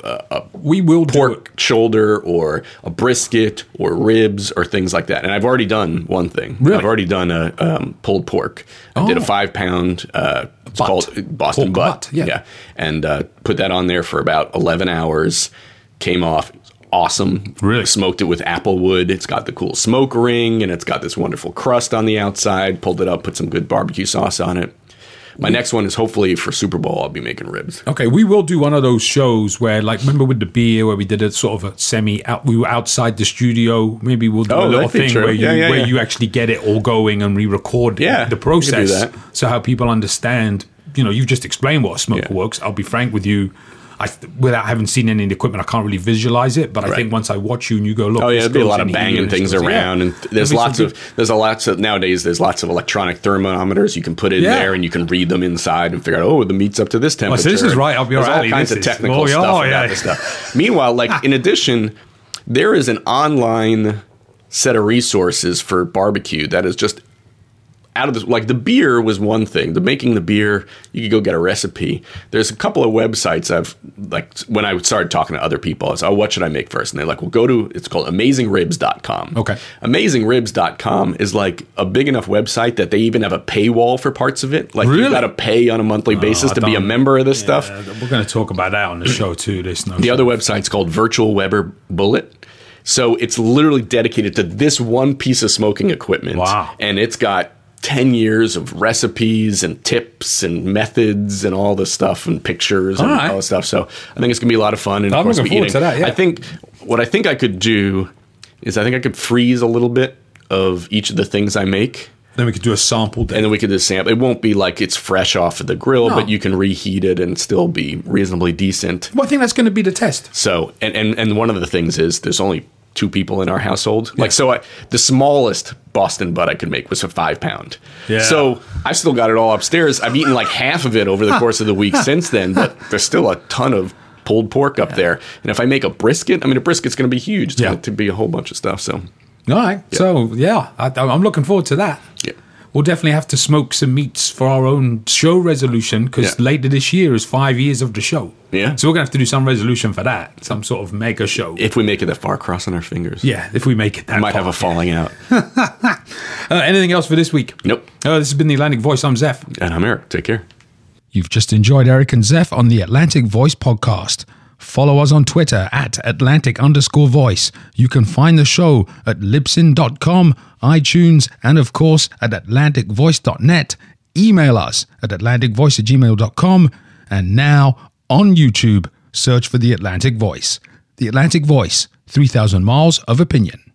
we will pork shoulder or a brisket or ribs or things like that. And I've already done one thing. Really? I've already done a pulled pork. I did a 5-pound it's called Boston butt. Yeah. And put that on there for about 11 hours. Came off awesome. Really? Smoked it with apple wood. It's got the cool smoke ring and it's got this wonderful crust on the outside. Pulled it up, put some good barbecue sauce on it. My next one is hopefully for Super Bowl, I'll be making ribs. Okay, we will do one of those shows where, like, remember with the beer where we did a sort of we were outside the studio. Maybe we'll do a little thing where you actually get it all going and we record the process. Do that. So how people understand, you've just explained what a smoker works. I'll be frank with you. Without having seen any of the equipment, I can't really visualize it. But I think once I watch you and you go, look, there'd be a lot of banging things around, and there's lots of nowadays there's lots of electronic thermometers you can put in there, and you can read them inside and figure out the meat's up to this temperature. So this is right up your alley. All kinds of technical stuff about this stuff. Meanwhile, in addition, there is an online set of resources for barbecue that is just out of this, like the beer was one thing. The making the beer, you could go get a recipe. There's a couple of websites like when I started talking to other people, I was, what should I make first? And they're like, well, go to, it's called AmazingRibs.com. Okay. AmazingRibs.com is like a big enough website that they even have a paywall for parts of it. Like Really? you got to pay on a monthly basis to be a member of this stuff. We're going to talk about that on the show too. The other website's called Virtual Weber Bullet. So it's literally dedicated to this one piece of smoking equipment. Wow. And it's got 10 years of recipes and tips and methods and all this stuff and pictures and all this stuff. So I think it's going to be a lot of fun. And of course, looking forward to that, yeah. I think what I could do is I could freeze a little bit of each of the things I make. Then we could do a sample day. And then we could do a sample. It won't be like it's fresh off of the grill, but you can reheat it and still be reasonably decent. Well, I think that's going to be the test. So, and one of the things is there's only 2 people in our household. Like, so the smallest Boston butt I could make was a 5-pound. Yeah. So I've still got it all upstairs. I've eaten like half of it over the course of the week since then, but there's still a ton of pulled pork up there. And if I make a brisket, a brisket's going to be huge. It's going to be a whole bunch of stuff. So, all right. Yeah. So, I'm looking forward to that. Yeah. We'll definitely have to smoke some meats for our own show resolution because later this year is 5 years of the show. Yeah. So we're going to have to do some resolution for that, some sort of mega show. If we make it that far, crossing our fingers. Yeah, if we make it that far. We might have a falling out. Anything else for this week? Nope. This has been The Atlantic Voice. I'm Zeph. And I'm Eric. Take care. You've just enjoyed Eric and Zeph on The Atlantic Voice podcast. Follow us on Twitter at Atlantic_voice. You can find the show at Libsyn.com, iTunes, and of course at AtlanticVoice.net. Email us at AtlanticVoice@gmail.com. And now on YouTube, search for The Atlantic Voice. The Atlantic Voice, 3,000 miles of opinion.